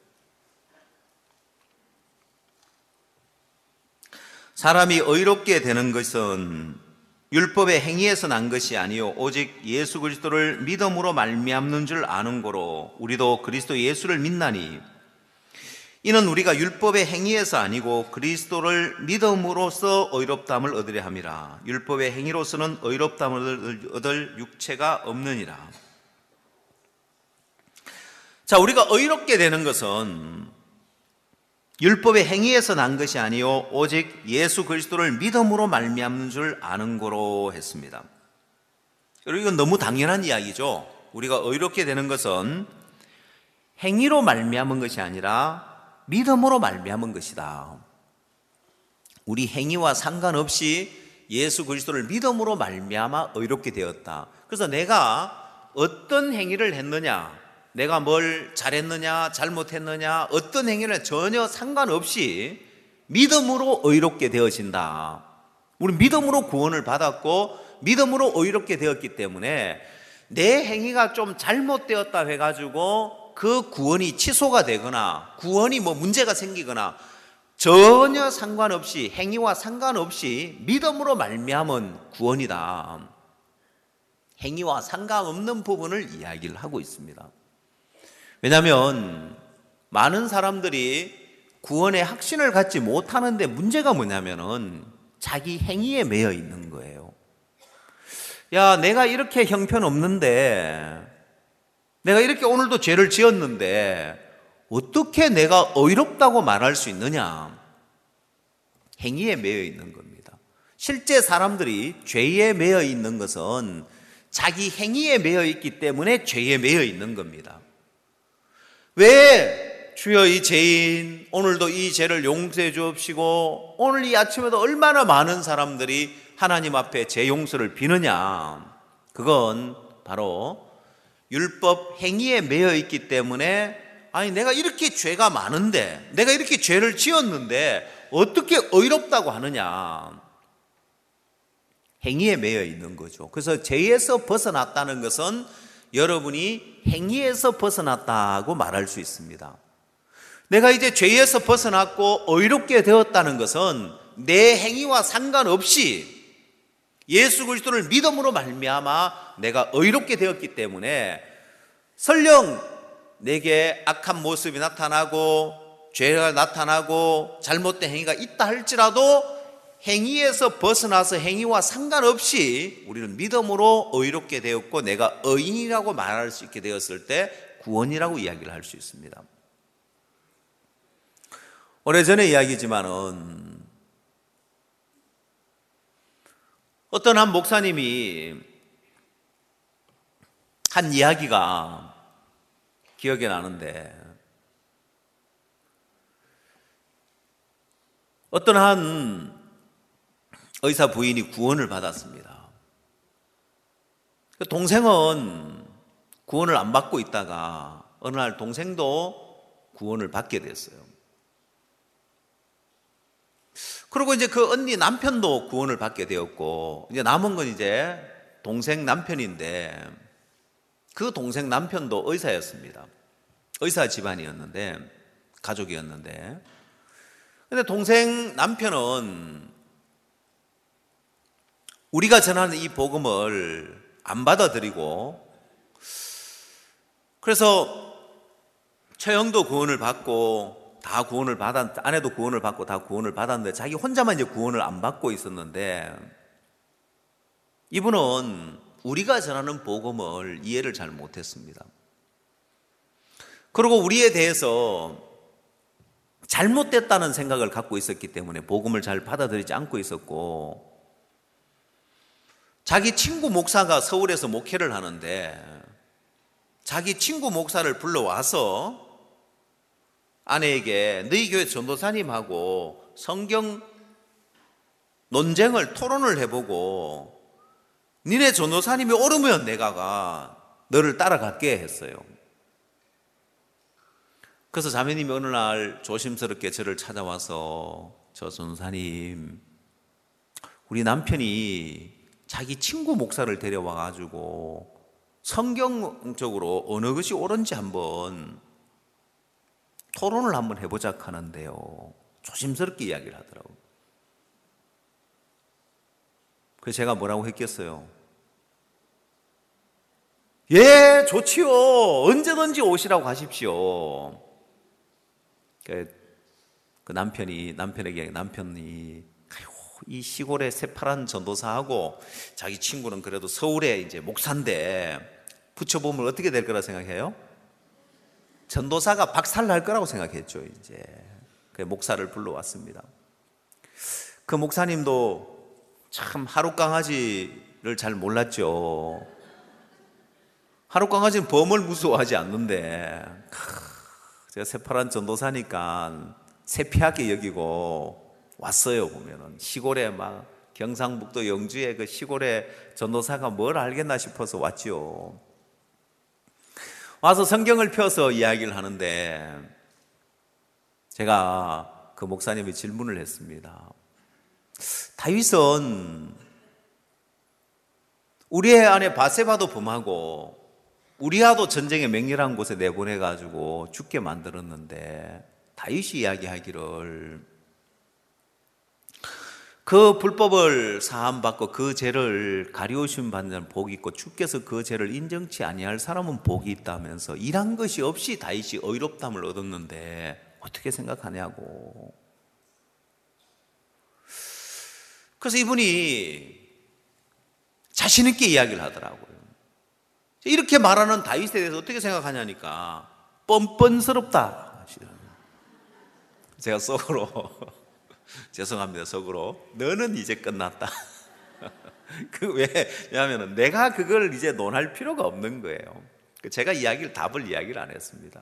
사람이 의롭게 되는 것은 율법의 행위에서 난 것이 아니요 오직 예수 그리스도를 믿음으로 말미암는 줄 아는 고로 우리도 그리스도 예수를 믿나니 이는 우리가 율법의 행위에서 아니고 그리스도를 믿음으로써 의롭다함을 얻으려 함이라. 율법의 행위로서는 의롭다함을 얻을 육체가 없느니라. 자, 우리가 의롭게 되는 것은 율법의 행위에서 난 것이 아니요 오직 예수 그리스도를 믿음으로 말미암는 줄 아는 고로 했습니다. 여러분, 이건 너무 당연한 이야기죠. 우리가 의롭게 되는 것은 행위로 말미암은 것이 아니라 믿음으로 말미암은 것이다. 우리 행위와 상관없이 예수 그리스도를 믿음으로 말미암아 의롭게 되었다. 그래서 내가 어떤 행위를 했느냐, 내가 뭘 잘했느냐 잘못했느냐 어떤 행위를 전혀 상관없이 믿음으로 의롭게 되어진다. 우리 믿음으로 구원을 받았고 믿음으로 의롭게 되었기 때문에 내 행위가 좀 잘못되었다 해가지고 그 구원이 취소가 되거나 구원이 뭐 문제가 생기거나 전혀 상관없이, 행위와 상관없이 믿음으로 말미암은 구원이다. 행위와 상관없는 부분을 이야기를 하고 있습니다. 왜냐하면 많은 사람들이 구원의 확신을 갖지 못하는데 문제가 뭐냐면은 자기 행위에 매여 있는 거예요. 야, 내가 이렇게 형편없는데, 내가 이렇게 오늘도 죄를 지었는데 어떻게 내가 의롭다고 말할 수 있느냐? 행위에 매여 있는 겁니다. 실제 사람들이 죄에 매여 있는 것은 자기 행위에 매여 있기 때문에 죄에 매여 있는 겁니다. 왜 주여 이 죄인 오늘도 이 죄를 용서해 주옵시고 오늘 이 아침에도 얼마나 많은 사람들이 하나님 앞에 죄 용서를 비느냐? 그건 바로 율법 행위에 매여 있기 때문에, 아니 내가 이렇게 죄가 많은데, 내가 이렇게 죄를 지었는데 어떻게 의롭다고 하느냐? 행위에 매여 있는 거죠. 그래서 죄에서 벗어났다는 것은 여러분이 행위에서 벗어났다고 말할 수 있습니다. 내가 이제 죄에서 벗어났고 의롭게 되었다는 것은 내 행위와 상관없이 예수 그리스도를 믿음으로 말미암아 내가 의롭게 되었기 때문에 설령 내게 악한 모습이 나타나고 죄가 나타나고 잘못된 행위가 있다 할지라도 행위에서 벗어나서 행위와 상관없이 우리는 믿음으로 의롭게 되었고 내가 의인이라고 말할 수 있게 되었을 때 구원이라고 이야기를 할 수 있습니다. 오래전의 이야기지만은 어떤 한 목사님이 한 이야기가 기억에 나는데, 어떤 한 의사 부인이 구원을 받았습니다. 동생은 구원을 안 받고 있다가 어느 날 동생도 구원을 받게 됐어요. 그리고 이제 그 언니 남편도 구원을 받게 되었고, 이제 남은 건 이제 동생 남편인데, 그 동생 남편도 의사였습니다. 의사 집안이었는데, 가족이었는데, 근데 동생 남편은 우리가 전하는 이 복음을 안 받아들이고, 그래서 처형도 구원을 받고 다 구원을 받았, 아내도 구원을 받고 다 구원을 받았는데 자기 혼자만 이제 구원을 안 받고 있었는데, 이분은 우리가 전하는 복음을 이해를 잘 못했습니다. 그리고 우리에 대해서 잘못됐다는 생각을 갖고 있었기 때문에 복음을 잘 받아들이지 않고 있었고, 자기 친구 목사가 서울에서 목회를 하는데 자기 친구 목사를 불러와서 아내에게 너희 교회 전도사님하고 성경 논쟁을 토론을 해보고 니네 전도사님이 옳으면 내가가 너를 따라갈게 했어요. 그래서 자매님이 어느 날 조심스럽게 저를 찾아와서 저 전도사님, 우리 남편이 자기 친구 목사를 데려와 가지고 성경적으로 어느 것이 옳은지 한번 토론을 한번 해보자 하는데요, 조심스럽게 이야기를 하더라고요. 그래서 제가 뭐라고 했겠어요? 예, 좋지요. 언제든지 오시라고 하십시오. 그, 그 남편이, 남편에게 남편이, 아유, 이 시골의 새파란 전도사하고 자기 친구는 그래도 서울에 이제 목사인데 붙여보면 어떻게 될 거라 생각해요? 전도사가 박살날 거라고 생각했죠. 이제 그 목사를 불러왔습니다. 그 목사님도 참 하루 강아지를 잘 몰랐죠. 하루 강아지는 범을 무서워하지 않는데, 제가 새파란 전도사니까 세피하게 여기고 왔어요. 보면은 시골에 막 경상북도 영주의 그 시골에 전도사가 뭘 알겠나 싶어서 왔죠. 와서 성경을 펴서 이야기를 하는데 제가 그 목사님이 질문을 했습니다. 다윗은 우리의 아내 바세바도 범하고 우리아도 전쟁에 맹렬한 곳에 내보내가지고 죽게 만들었는데, 다윗이 이야기하기를 그 불법을 사함받고 그 죄를 가리우심 받는 자는 복이 있고 주께서 그 죄를 인정치 아니할 사람은 복이 있다면서 일한 것이 없이 다윗이 의롭담을 얻었는데 어떻게 생각하냐고. 그래서 이분이 자신 있게 이야기를 하더라고요. 이렇게 말하는 다윗에 대해서 어떻게 생각하냐니까 뻔뻔스럽다 하시더라고요. 제가 속으로 죄송합니다. 속으로 너는 이제 끝났다. 그 왜? 왜냐하면 내가 그걸 이제 논할 필요가 없는 거예요. 제가 이야기를 답을 이야기를 안 했습니다.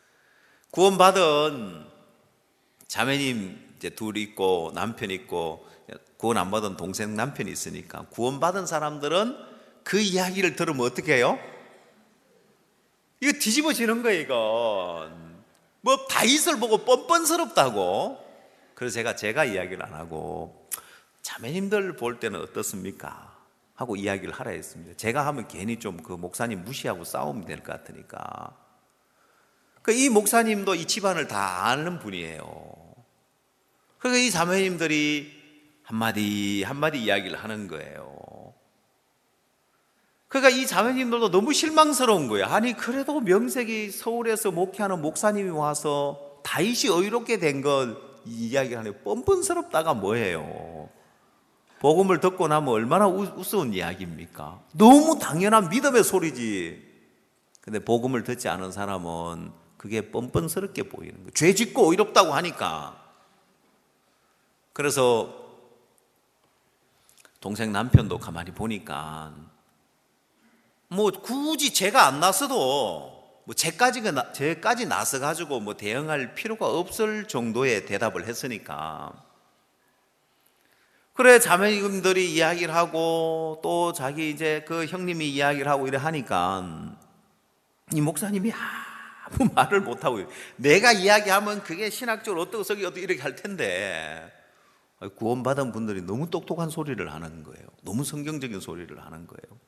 구원받은 자매님 이제 둘 있고 남편 있고 구원 안 받은 동생 남편이 있으니까 구원받은 사람들은 그 이야기를 들으면 어떻게 해요? 이거 뒤집어지는 거예요. 이건 뭐 다윗을 보고 뻔뻔스럽다고. 그래서 제가 제가 이야기를 안 하고 자매님들 볼 때는 어떻습니까? 하고 이야기를 하라 했습니다. 제가 하면 괜히 좀 그 목사님 무시하고 싸우면 될 것 같으니까. 그 이 목사님도 이 집안을 다 아는 분이에요. 그러니까 이 자매님들이 한마디 한마디 이야기를 하는 거예요. 그러니까 이 자매님들도 너무 실망스러운 거예요. 아니 그래도 명색이 서울에서 목회하는 목사님이 와서 다윗이 의롭게 된 걸 이야기를 하네요. 뻔뻔스럽다가 뭐예요? 복음을 듣고 나면 얼마나 우스운 이야기입니까? 너무 당연한 믿음의 소리지. 근데 복음을 듣지 않은 사람은 그게 뻔뻔스럽게 보이는 거예요. 죄 짓고 의롭다고 하니까. 그래서 동생 남편도 가만히 보니까 뭐 굳이 죄가 안 났어도 뭐 죄까지, 죄까지 나서가지고 뭐 대응할 필요가 없을 정도의 대답을 했으니까. 그래, 자매님들이 이야기를 하고 또 자기 이제 그 형님이 이야기를 하고 이래 하니까 이 목사님이 아무 말을 못하고, 내가 이야기하면 그게 신학적으로 어떻고 저기 어떻게 이렇게 할 텐데 구원받은 분들이 너무 똑똑한 소리를 하는 거예요. 너무 성경적인 소리를 하는 거예요.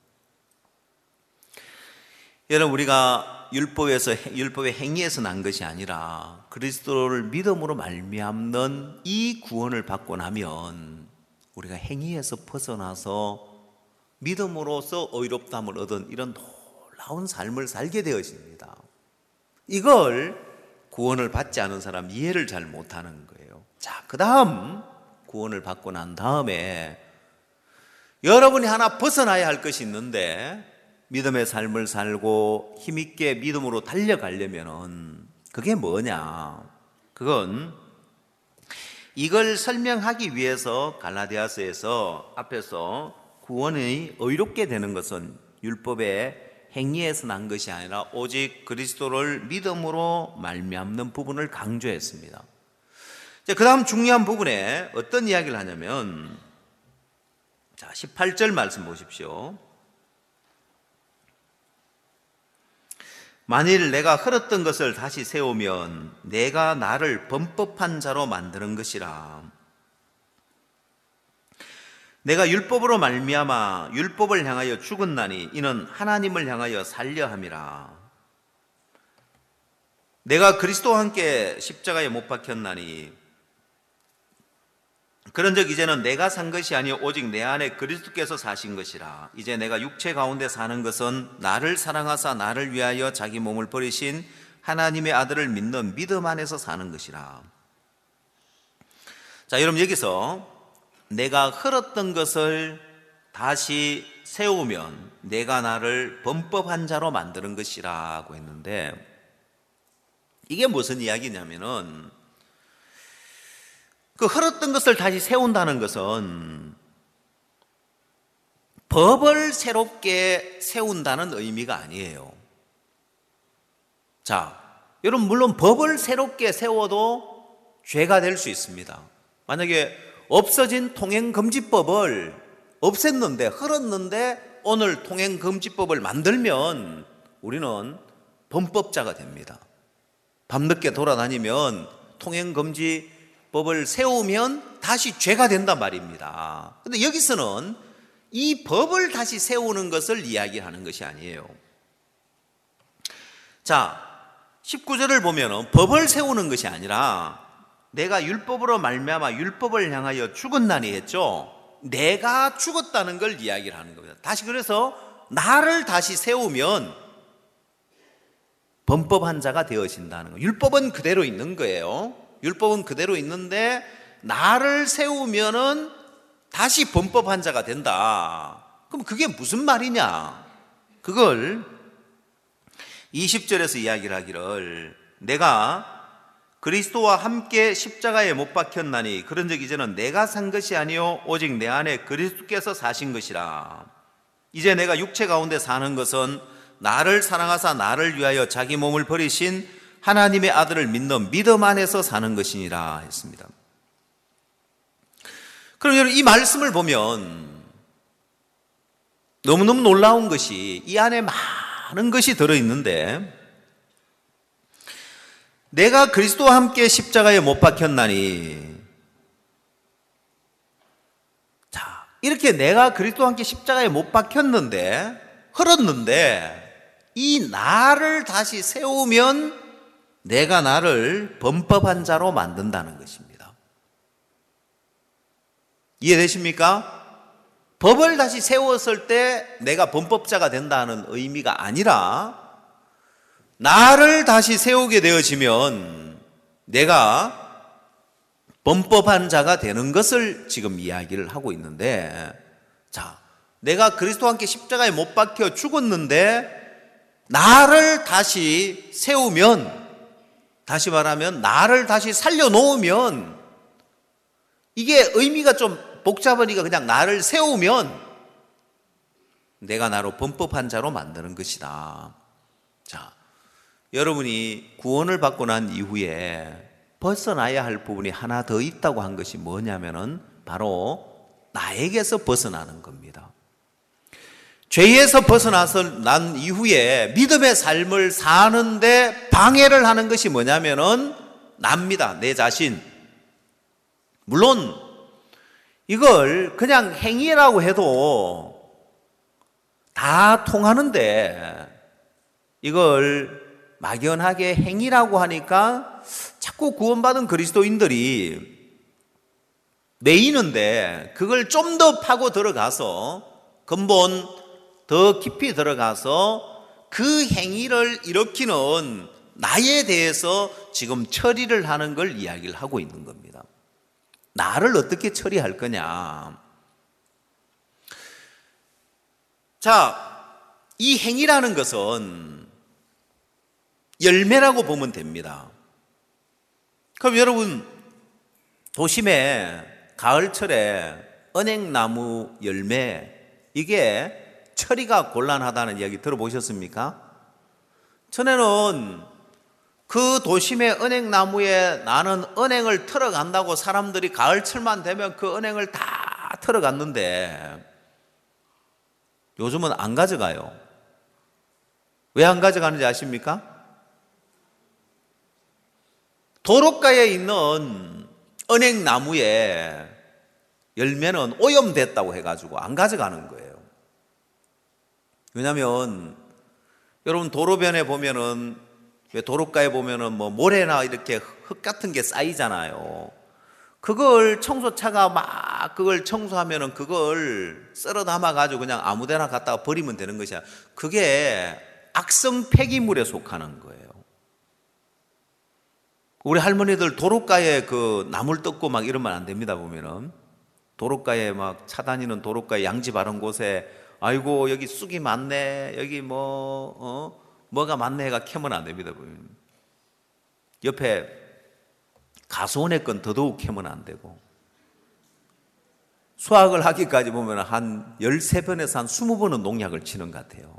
여러분, 우리가 율법에서, 율법의 행위에서 난 것이 아니라 그리스도를 믿음으로 말미암는 이 구원을 받고 나면 우리가 행위에서 벗어나서 믿음으로써 의롭다함을 얻은 이런 놀라운 삶을 살게 되어집니다. 이걸 구원을 받지 않은 사람 이해를 잘 못하는 거예요. 자, 그 다음 구원을 받고 난 다음에 여러분이 하나 벗어나야 할 것이 있는데, 믿음의 삶을 살고 힘있게 믿음으로 달려가려면은 그게 뭐냐? 그건 이걸 설명하기 위해서 갈라디아서에서 앞에서 구원이 의롭게 되는 것은 율법의 행위에서 난 것이 아니라 오직 그리스도를 믿음으로 말미암는 부분을 강조했습니다. 그 다음 중요한 부분에 어떤 이야기를 하냐면, 자, 십팔 절 말씀 보십시오. 만일 내가 흘렀던 것을 다시 세우면 내가 나를 범법한 자로 만드는 것이라. 내가 율법으로 말미암아 율법을 향하여 죽었나니 이는 하나님을 향하여 살려 함이라. 내가 그리스도와 함께 십자가에 못 박혔나니 그런즉 이제는 내가 산 것이 아니요 오직 내 안에 그리스도께서 사신 것이라. 이제 내가 육체 가운데 사는 것은 나를 사랑하사 나를 위하여 자기 몸을 버리신 하나님의 아들을 믿는 믿음 안에서 사는 것이라. 자, 여러분, 여기서 내가 흘렀던 것을 다시 세우면 내가 나를 범법한 자로 만드는 것이라고 했는데, 이게 무슨 이야기냐면은 그 흘렀던 것을 다시 세운다는 것은 법을 새롭게 세운다는 의미가 아니에요. 자, 여러분, 물론 법을 새롭게 세워도 죄가 될 수 있습니다. 만약에 없어진 통행금지법을 없앴는데, 흘렀는데 오늘 통행금지법을 만들면 우리는 범법자가 됩니다. 밤늦게 돌아다니면 통행금지법을 세우면 다시 죄가 된단 말입니다. 그런데 여기서는 이 법을 다시 세우는 것을 이야기하는 것이 아니에요. 자, 십구 절을 보면 법을 세우는 것이 아니라 내가 율법으로 말미암아 율법을 향하여 죽었나니 했죠. 내가 죽었다는 걸 이야기를 하는 겁니다. 다시 그래서 나를 다시 세우면 범법한 자가 되어진다는 거예요. 율법은 그대로 있는 거예요. 율법은 그대로 있는데 나를 세우면은 다시 범법한 자가 된다. 그럼 그게 무슨 말이냐? 그걸 이십 절에서 이야기를 하기를, 내가 그리스도와 함께 십자가에 못 박혔나니 그런즉 이제는 내가 산 것이 아니요 오직 내 안에 그리스도께서 사신 것이라. 이제 내가 육체 가운데 사는 것은 나를 사랑하사 나를 위하여 자기 몸을 버리신 하나님의 아들을 믿는 믿음 안에서 사는 것이니라 했습니다. 그럼 여러분, 이 말씀을 보면 너무너무 놀라운 것이 이 안에 많은 것이 들어있는데, 내가 그리스도와 함께 십자가에 못 박혔나니, 자, 이렇게 내가 그리스도와 함께 십자가에 못 박혔는데, 흘렀는데, 이 나를 다시 세우면 내가 나를 범법한 자로 만든다는 것입니다. 이해되십니까? 법을 다시 세웠을 때 내가 범법자가 된다는 의미가 아니라, 나를 다시 세우게 되어지면 내가 범법한 자가 되는 것을 지금 이야기를 하고 있는데, 자, 내가 그리스도와 함께 십자가에 못 박혀 죽었는데 나를 다시 세우면, 다시 말하면 나를 다시 살려놓으면, 이게 의미가 좀 복잡하니까 그냥 나를 세우면 내가 나로 범법한 자로 만드는 것이다. 자, 여러분이 구원을 받고 난 이후에 벗어나야 할 부분이 하나 더 있다고 한 것이 뭐냐면은 바로 나에게서 벗어나는 겁니다. 죄에서 벗어나서 난 이후에 믿음의 삶을 사는데 방해를 하는 것이 뭐냐면은 납니다. 내 자신. 물론 이걸 그냥 행위라고 해도 다 통하는데, 이걸 막연하게 행위라고 하니까 자꾸 구원받은 그리스도인들이 매이는데, 그걸 좀 더 파고 들어가서 근본 더 깊이 들어가서 그 행위를 일으키는 나에 대해서 지금 처리를 하는 걸 이야기를 하고 있는 겁니다. 나를 어떻게 처리할 거냐. 자, 이 행위라는 것은 열매라고 보면 됩니다. 그럼 여러분, 도심에 가을철에 은행나무 열매, 이게 처리가 곤란하다는 이야기 들어보셨습니까? 전에는 그 도심의 은행나무에 나는 은행을 털어간다고 사람들이 가을철만 되면 그 은행을 다 털어갔는데 요즘은 안 가져가요. 왜 안 가져가는지 아십니까? 도로가에 있는 은행나무에 열매는 오염됐다고 해가지고 안 가져가는 거예요. 왜냐하면 여러분 도로변에 보면은, 왜 도로가에 보면은 뭐 모래나 이렇게 흙 같은 게 쌓이잖아요. 그걸 청소차가 막 그걸 청소하면은 그걸 썰어 담아가지고 그냥 아무데나 갖다가 버리면 되는 것이야. 그게 악성 폐기물에 속하는 거예요. 우리 할머니들 도로가에 그 나물 뜯고 막 이러면 안 됩니다. 보면은 도로가에 막 차다니는 도로가에 양지 바른 곳에 아이고 여기 쑥이 많네, 여기 뭐 어? 뭐가 많네 해가 캐면 안 됩니다. 보면 옆에 가수원의 건 더더욱 캐면 안 되고, 수확을 하기까지 보면 한 열세 번에서 한 스무 번은 농약을 치는 것 같아요.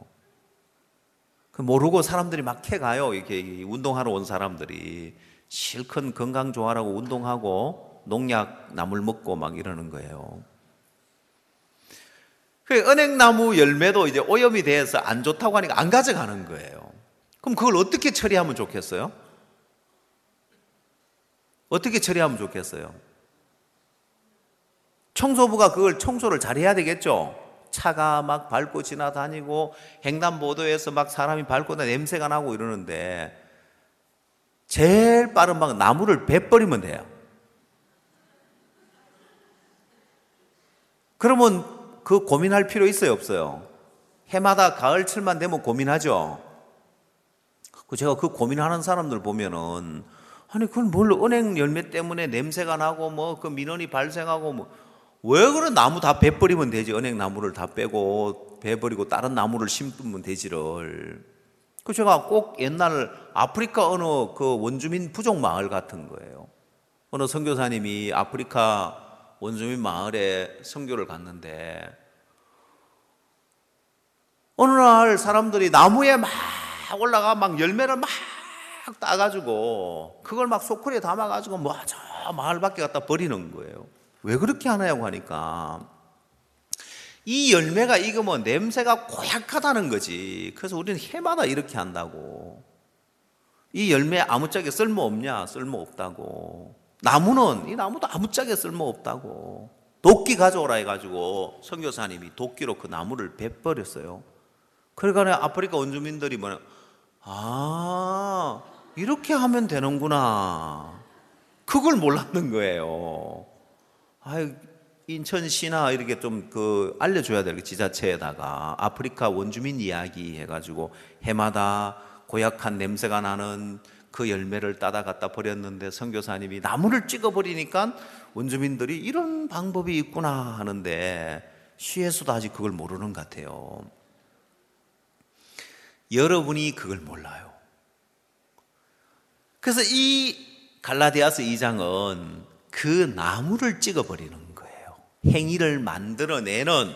모르고 사람들이 막 캐가요. 이렇게 운동하러 온 사람들이 실컷 건강 좋아라고 운동하고 농약 나물 먹고 막 이러는 거예요. 그 은행나무 열매도 이제 오염이 돼서 안 좋다고 하니까 안 가져가는 거예요. 그럼 그걸 어떻게 처리하면 좋겠어요? 어떻게 처리하면 좋겠어요? 청소부가 그걸 청소를 잘해야 되겠죠? 차가 막 밟고 지나다니고 횡단보도에서 막 사람이 밟고 냄새가 나고 이러는데 제일 빠른 방법은 나무를 베버리면 돼요. 그러면 그 고민할 필요 있어요, 없어요? 해마다 가을철만 되면 고민하죠. 제가 그 고민하는 사람들 보면은 아니 그건 뭘 은행 열매 때문에 냄새가 나고 뭐 그 민원이 발생하고 뭐 왜 그런 나무 다 베버리면 되지. 은행 나무를 다 빼고 베버리고 다른 나무를 심으면 되지를. 그 제가 꼭 옛날 아프리카 어느 그 원주민 부족 마을 같은 거예요. 어느 선교사님이 아프리카 원주민 마을에 선교를 갔는데 어느 날 사람들이 나무에 막 올라가 막 열매를 막 따가지고 그걸 막 소쿠리에 담아가지고 뭐 저 마을 밖에 갖다 버리는 거예요. 왜 그렇게 하냐고 하니까 이 열매가 익으면 냄새가 고약하다는 거지. 그래서 우리는 해마다 이렇게 한다고. 이 열매 아무짝에 쓸모없냐? 쓸모없다고. 나무는, 이 나무도 아무짝에 쓸모없다고. 도끼 가져오라 해가지고 선교사님이 도끼로 그 나무를 베버렸어요. 그러니까 아프리카 원주민들이 뭐냐, 아 이렇게 하면 되는구나, 그걸 몰랐는 거예요. 아유, 인천시나 이렇게 좀 그 알려줘야 될 지자체에다가 아프리카 원주민 이야기 해가지고 해마다 고약한 냄새가 나는 그 열매를 따다 갖다 버렸는데 선교사님이 나무를 찍어버리니까 원주민들이 이런 방법이 있구나 하는데 시에서도 아직 그걸 모르는 것 같아요. 여러분이 그걸 몰라요. 그래서 이 갈라디아서 이 장은 그 나무를 찍어버리는 거예요. 행위를 만들어내는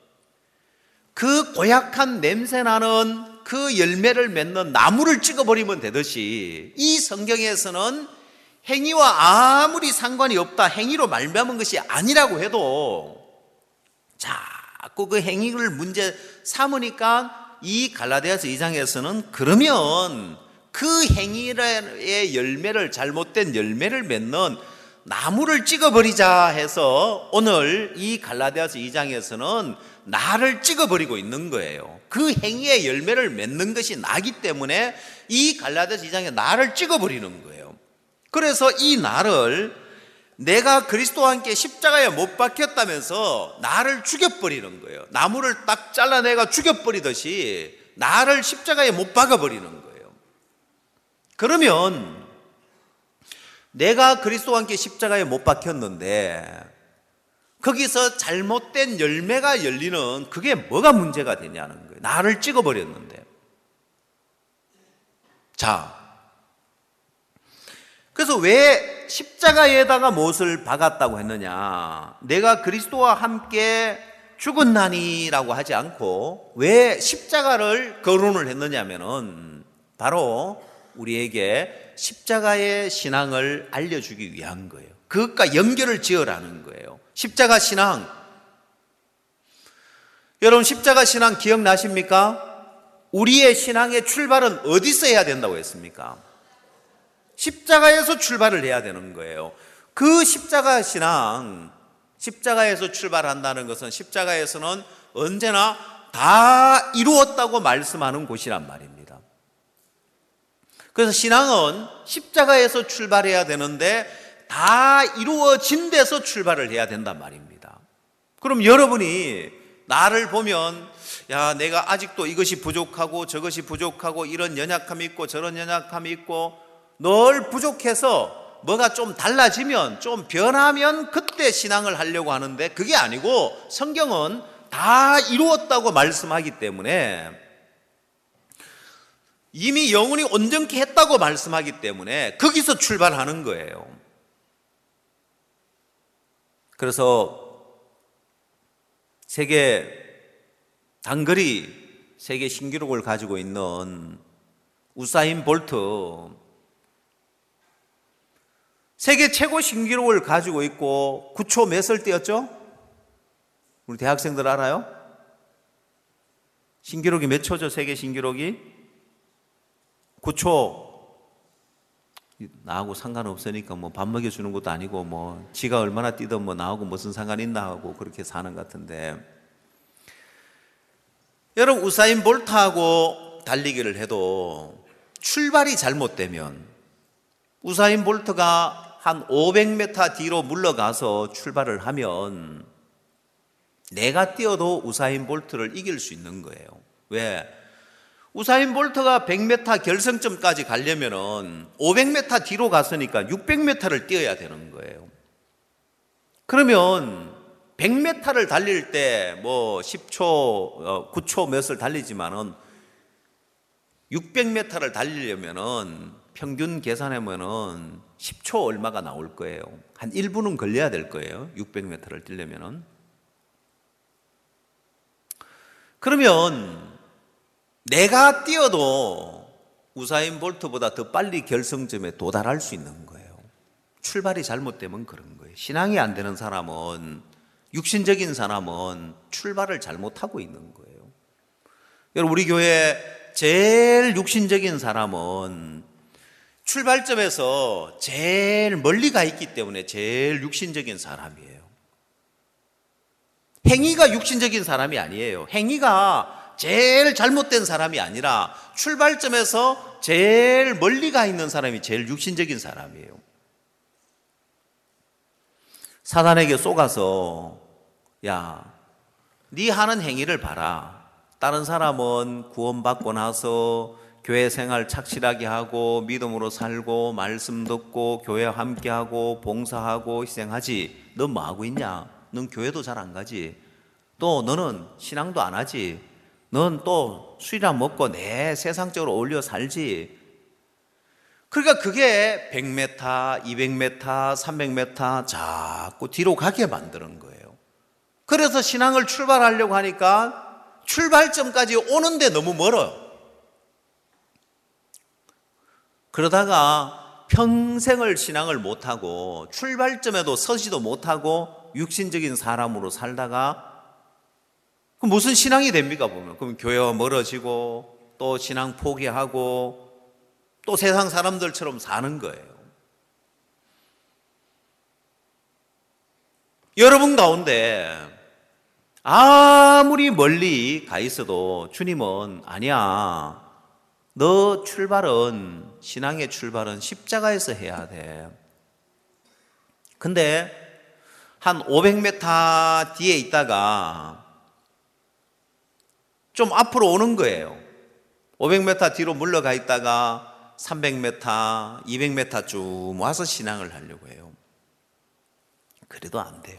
그 고약한 냄새나는 그 열매를 맺는 나무를 찍어버리면 되듯이 이 성경에서는 행위와 아무리 상관이 없다, 행위로 말미암은 것이 아니라고 해도 자꾸 그 행위를 문제 삼으니까 이 갈라디아서 이 장에서는 그러면 그 행위의 열매를, 잘못된 열매를 맺는 나무를 찍어버리자 해서 오늘 이 갈라디아서 이 장에서는 나를 찍어버리고 있는 거예요. 그 행위의 열매를 맺는 것이 나기 때문에 이 갈라디아서 이 장에 나를 찍어버리는 거예요. 그래서 이 나를 내가 그리스도와 함께 십자가에 못 박혔다면서 나를 죽여버리는 거예요. 나무를 딱 잘라내가 죽여버리듯이 나를 십자가에 못 박아버리는 거예요. 그러면 내가 그리스도와 함께 십자가에 못 박혔는데 거기서 잘못된 열매가 열리는 그게 뭐가 문제가 되냐는 거예요. 나를 찍어버렸는데. 자, 그래서 왜 십자가에다가 못을 박았다고 했느냐? 내가 그리스도와 함께 죽었나니라고 하지 않고 왜 십자가를 거론을 했느냐면은 바로 우리에게 십자가의 신앙을 알려주기 위한 거예요. 그것과 연결을 지으라는 거예요. 십자가 신앙. 여러분, 십자가 신앙 기억나십니까? 우리의 신앙의 출발은 어디서 해야 된다고 했습니까? 십자가에서 출발을 해야 되는 거예요. 그 십자가 신앙, 십자가에서 출발한다는 것은 십자가에서는 언제나 다 이루었다고 말씀하는 곳이란 말입니다. 그래서 신앙은 십자가에서 출발해야 되는데 다 이루어진 데서 출발을 해야 된단 말입니다. 그럼 여러분이 나를 보면 야, 내가 아직도 이것이 부족하고 저것이 부족하고 이런 연약함이 있고 저런 연약함이 있고 늘 부족해서 뭐가 좀 달라지면 좀 변하면 그때 신앙을 하려고 하는데 그게 아니고 성경은 다 이루었다고 말씀하기 때문에 이미 영혼이 온전케 했다고 말씀하기 때문에 거기서 출발하는 거예요. 그래서 세계 단거리 세계 신기록을 가지고 있는 우사인 볼트, 세계 최고 신기록을 가지고 있고 구 초 몇을 뛰었죠? 우리 대학생들 알아요? 신기록이 몇 초죠? 세계 신기록이? 구 초. 나하고 상관없으니까 뭐 밥 먹여주는 것도 아니고 뭐 지가 얼마나 뛰든 뭐 나하고 무슨 상관 있나 하고 그렇게 사는 것 같은데, 여러분 우사인 볼트하고 달리기를 해도 출발이 잘못되면 우사인 볼트가 한 오백 미터 뒤로 물러가서 출발을 하면 내가 뛰어도 우사인 볼트를 이길 수 있는 거예요. 왜? 우사인 볼트가 백 미터 결승점까지 가려면은 오백 미터 뒤로 갔으니까 육백 미터를 뛰어야 되는 거예요. 그러면 백 미터를 달릴 때 뭐 십 초, 구 초 몇을 달리지만은 육백 미터를 달리려면은 평균 계산하면은 십 초 얼마가 나올 거예요. 한 일 분은 걸려야 될 거예요. 육백 미터를 뛰려면은. 그러면 내가 뛰어도 우사인 볼트보다 더 빨리 결승점에 도달할 수 있는 거예요. 출발이 잘못되면 그런 거예요. 신앙이 안 되는 사람은, 육신적인 사람은 출발을 잘못하고 있는 거예요. 여러분, 우리 교회 제일 육신적인 사람은 출발점에서 제일 멀리 가 있기 때문에 제일 육신적인 사람이에요. 행위가 육신적인 사람이 아니에요. 행위가 제일 잘못된 사람이 아니라 출발점에서 제일 멀리 가 있는 사람이 제일 육신적인 사람이에요. 사단에게 속아서 야, 네 하는 행위를 봐라. 다른 사람은 구원받고 나서 교회 생활 착실하게 하고 믿음으로 살고 말씀 듣고 교회와 함께하고 봉사하고 희생하지. 넌 뭐 하고 있냐? 넌 교회도 잘 안 가지. 또 너는 신앙도 안 하지. 넌 또 술이랑 먹고 내 세상적으로 어울려 살지. 그러니까 그게 백 미터, 이백 미터, 삼백 미터 자꾸 뒤로 가게 만드는 거예요. 그래서 신앙을 출발하려고 하니까 출발점까지 오는데 너무 멀어요. 그러다가 평생을 신앙을 못하고 출발점에도 서지도 못하고 육신적인 사람으로 살다가 그럼 무슨 신앙이 됩니까? 보면 그럼 교회와 멀어지고 또 신앙 포기하고 또 세상 사람들처럼 사는 거예요. 여러분 가운데 아무리 멀리 가 있어도 주님은 아니야, 너 출발은, 신앙의 출발은 십자가에서 해야 돼. 근데 한 오백 미터 뒤에 있다가 좀 앞으로 오는 거예요. 오백 미터 뒤로 물러가 있다가 삼백 미터, 이백 미터쯤 와서 신앙을 하려고 해요. 그래도 안 돼요.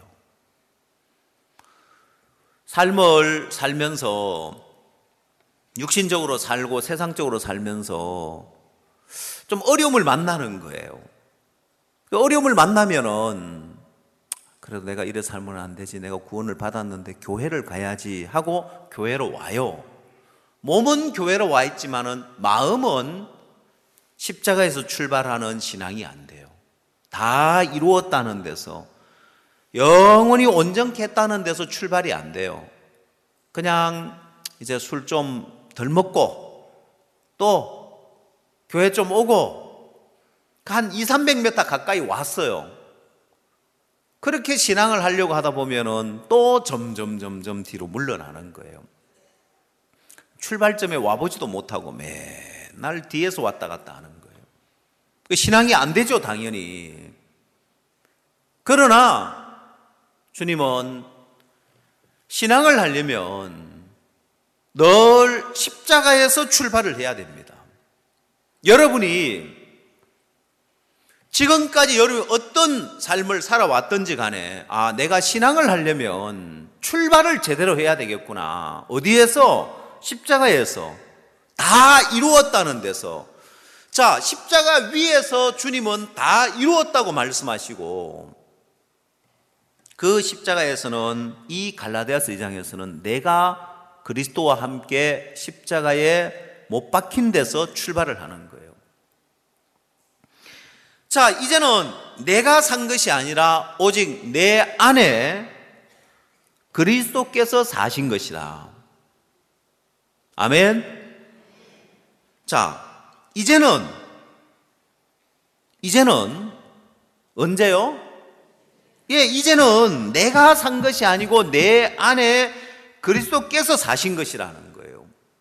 삶을 살면서, 육신적으로 살고 세상적으로 살면서 좀 어려움을 만나는 거예요. 어려움을 만나면은 그래도 내가 이래 살면 안 되지, 내가 구원을 받았는데 교회를 가야지 하고 교회로 와요. 몸은 교회로 와 있지만은 마음은 십자가에서 출발하는 신앙이 안 돼요. 다 이루었다는 데서, 영원히 온전케 했다는 데서 출발이 안 돼요. 그냥 이제 술 좀 덜 먹고 또 교회 좀 오고 한 이삼백 미터 가까이 왔어요. 그렇게 신앙을 하려고 하다 보면은 또 점점 점점 뒤로 물러나는 거예요. 출발점에 와보지도 못하고 맨날 뒤에서 왔다 갔다 하는 거예요. 신앙이 안 되죠, 당연히. 그러나 주님은 신앙을 하려면 늘 십자가에서 출발을 해야 됩니다. 여러분이 지금까지 여러분이 어떤 삶을 살아왔든지 간에, 아, 내가 신앙을 하려면 출발을 제대로 해야 되겠구나. 어디에서? 십자가에서. 다 이루었다는 데서. 자, 십자가 위에서 주님은 다 이루었다고 말씀하시고, 그 십자가에서는, 이 갈라디아서 이 장에서는 내가 그리스도와 함께 십자가에 못 박힌 데서 출발을 하는 거예요. 자, 이제는 내가 산 것이 아니라 오직 내 안에 그리스도께서 사신 것이다. 아멘. 자, 이제는 이제는 언제요? 예, 이제는 내가 산 것이 아니고 내 안에 그리스도께서 사신 것이라는 거예요.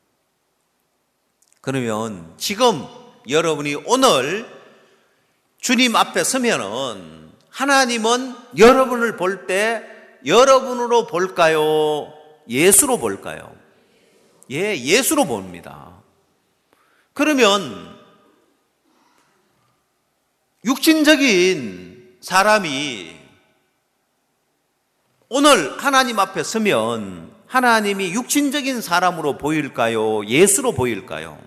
그러면 지금 여러분이 오늘 주님 앞에 서면은 하나님은 여러분을 볼 때 여러분으로 볼까요? 예수로 볼까요? 예, 예수로 봅니다. 그러면 육신적인 사람이 오늘 하나님 앞에 서면 하나님이 육신적인 사람으로 보일까요? 예수로 보일까요?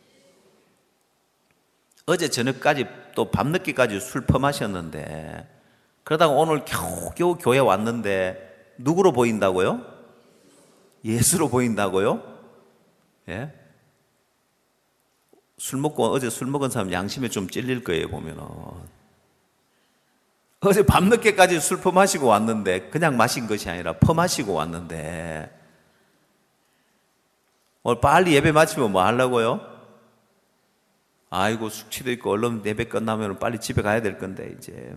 어제 저녁까지 또 밤늦게까지 술 퍼마셨는데, 그러다가 오늘 겨우겨우 교회 왔는데 누구로 보인다고요? 예수로 보인다고요? 예? 술 먹고, 어제 술 먹은 사람 양심에 좀 찔릴 거예요, 보면은. 어제 밤늦게까지 술 퍼마시고 왔는데, 그냥 마신 것이 아니라 퍼마시고 왔는데, 오늘 빨리 예배 마치면 뭐 하려고요? 아이고, 숙취도 있고 얼른 예배 끝나면 빨리 집에 가야 될 건데, 이제.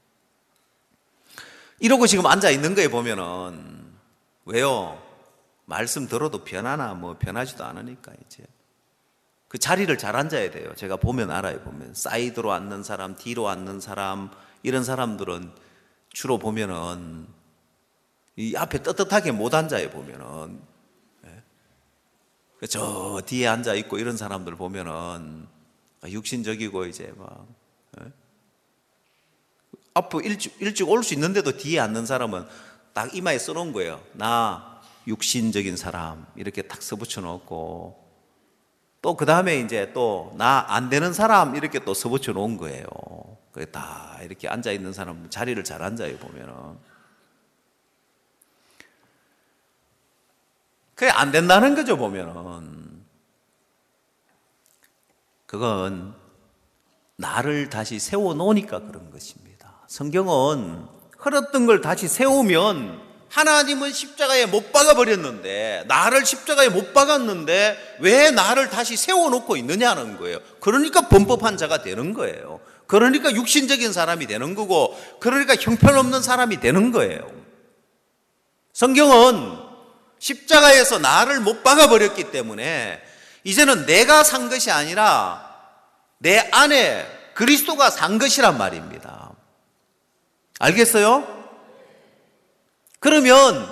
이러고 지금 앉아 있는 거에 보면은, 왜요? 말씀 들어도 변하나, 뭐 변하지도 않으니까, 이제. 그 자리를 잘 앉아야 돼요. 제가 보면 알아요, 보면. 사이드로 앉는 사람, 뒤로 앉는 사람, 이런 사람들은 주로 보면은, 이 앞에 떳떳하게 못 앉아요, 보면은. 저 뒤에 앉아 있고 이런 사람들 보면은 육신적이고 이제 막 앞으로 일찍, 일찍 올 수 있는데도 뒤에 앉는 사람은 딱 이마에 써놓은 거예요. 나 육신적인 사람 이렇게 딱 써붙여 놓고, 또 그 다음에 이제 또 나 안 되는 사람 이렇게 또 써붙여 놓은 거예요. 그게 다 이렇게 앉아 있는 사람 자리를 잘 앉아요, 보면은. 그게 안 된다는 거죠, 보면은. 그건 나를 다시 세워놓으니까 그런 것입니다. 성경은 흐렸던 걸 다시 세우면, 하나님은 십자가에 못 박아버렸는데, 나를 십자가에 못 박았는데 왜 나를 다시 세워놓고 있느냐는 거예요. 그러니까 범법한 자가 되는 거예요. 그러니까 육신적인 사람이 되는 거고, 그러니까 형편없는 사람이 되는 거예요. 성경은 십자가에서 나를 못 박아버렸기 때문에 이제는 내가 산 것이 아니라 내 안에 그리스도가 산 것이란 말입니다. 알겠어요? 그러면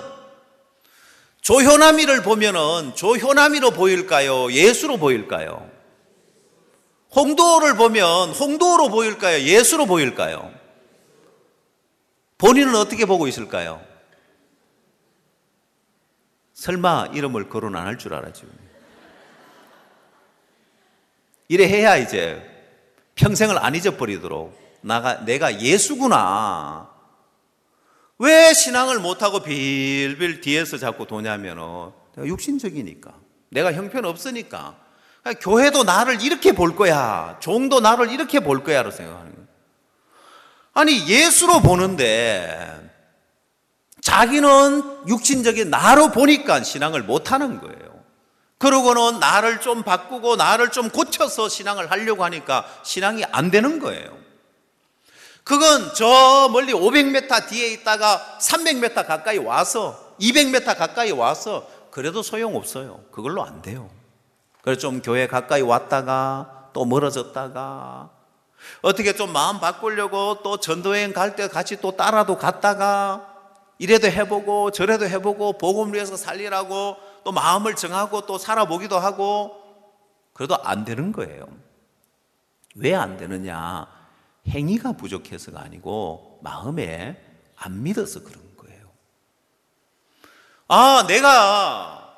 조효남이를 보면은 조효남이로 보일까요? 예수로 보일까요? 홍도를 보면 홍도로 보일까요? 예수로 보일까요? 본인은 어떻게 보고 있을까요? 설마 이름을 거론 안 할 줄 알았죠. 이래 해야 이제 평생을 안 잊어버리도록 나가, 내가 예수구나. 왜 신앙을 못하고 빌빌 뒤에서 자꾸 도냐면은 내가 육신적이니까, 내가 형편없으니까, 교회도 나를 이렇게 볼 거야, 종도 나를 이렇게 볼 거야 라고 생각하는 거예요. 아니 예수로 보는데 자기는 육신적인 나로 보니까 신앙을 못하는 거예요. 그러고는 나를 좀 바꾸고 나를 좀 고쳐서 신앙을 하려고 하니까 신앙이 안 되는 거예요. 그건 저 멀리 오백 미터 뒤에 있다가 삼백 미터 가까이 와서, 이백 미터 가까이 와서 그래도 소용없어요. 그걸로 안 돼요. 그래서 좀 교회 가까이 왔다가 또 멀어졌다가, 어떻게 좀 마음 바꾸려고 또 전도여행 갈 때 같이 또 따라도 갔다가 이래도 해보고 저래도 해보고 복음을 위해서 살리라고 또 마음을 정하고 또 살아보기도 하고, 그래도 안 되는 거예요. 왜 안 되느냐? 행위가 부족해서가 아니고 마음에 안 믿어서 그런 거예요. 아, 내가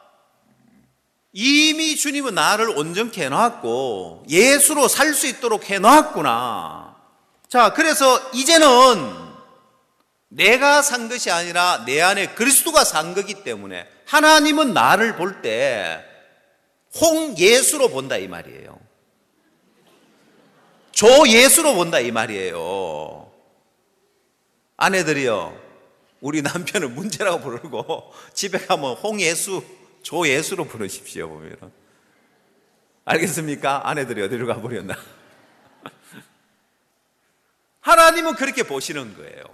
이미 주님은 나를 온전케 해놨고 예수로 살 수 있도록 해놨구나. 자, 그래서 이제는 내가 산 것이 아니라 내 안에 그리스도가 산 거기 때문에 하나님은 나를 볼 때 홍예수로 본다 이 말이에요. 조예수로 본다 이 말이에요. 아내들이요, 우리 남편을 문제라고 부르고 집에 가면 홍예수, 조예수로 부르십시오. 보면 알겠습니까? 아내들이 어디로 가버렸나? 하나님은 그렇게 보시는 거예요.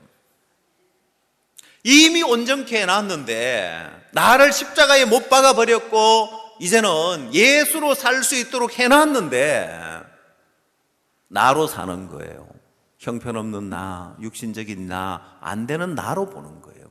이미 온전케 해놨는데 나를 십자가에 못 박아버렸고 이제는 예수로 살 수 있도록 해놨는데 나로 사는 거예요. 형편없는 나, 육신적인 나, 안 되는 나로 보는 거예요.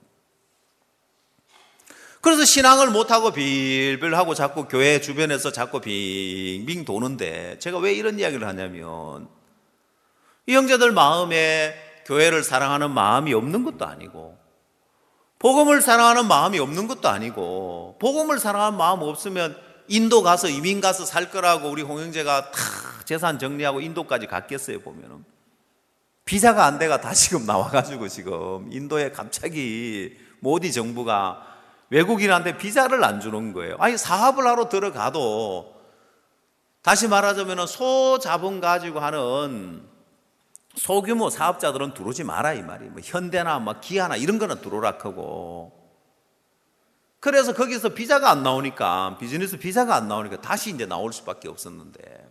그래서 신앙을 못하고 빌빌하고 자꾸 교회 주변에서 자꾸 빙빙 도는데, 제가 왜 이런 이야기를 하냐면 이 형제들 마음에 교회를 사랑하는 마음이 없는 것도 아니고 복음을 사랑하는 마음이 없는 것도 아니고, 복음을 사랑하는 마음 없으면 인도 가서 이민 가서 살 거라고 우리 홍영재가 다 재산 정리하고 인도까지 갔겠어요. 보면은 비자가 안 돼가 다 지금 나와가지고 지금 인도에 갑자기 모디 정부가 외국인한테 비자를 안 주는 거예요. 아니 사업을 하러 들어가도 다시 말하자면 소자본 가지고 하는 소규모 사업자들은 들어오지 마라 이 말이에요. 뭐 현대나 뭐 기아나 이런 거는 들어오라 하고, 그래서 거기서 비자가 안 나오니까, 비즈니스 비자가 안 나오니까 다시 이제 나올 수밖에 없었는데,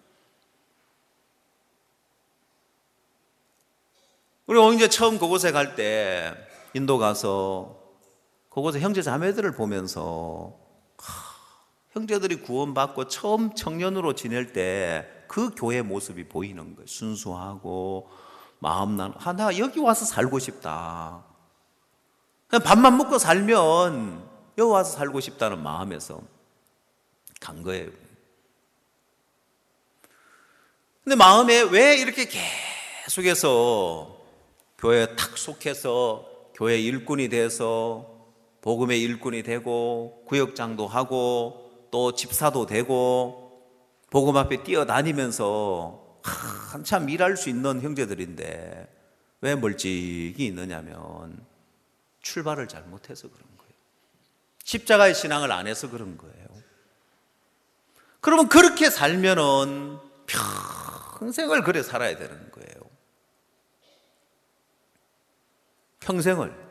우리 이제 처음 그곳에 갈 때 인도 가서 그곳에 형제 자매들을 보면서 하, 형제들이 구원받고 처음 청년으로 지낼 때 그 교회 모습이 보이는 거예요. 순수하고 마음 나는, 아, 나 여기 와서 살고 싶다. 그냥 밥만 먹고 살면 여기 와서 살고 싶다는 마음에서 간 거예요. 근데 마음에 왜 이렇게 계속해서 교회에 탁 속해서 교회 일꾼이 돼서 복음의 일꾼이 되고 구역장도 하고 또 집사도 되고 복음 앞에 뛰어다니면서 한참 일할 수 있는 형제들인데 왜 멀찍이 있느냐면 출발을 잘못해서 그런 거예요. 십자가의 신앙을 안 해서 그런 거예요. 그러면 그렇게 살면은 평생을 그래 살아야 되는 거예요. 평생을.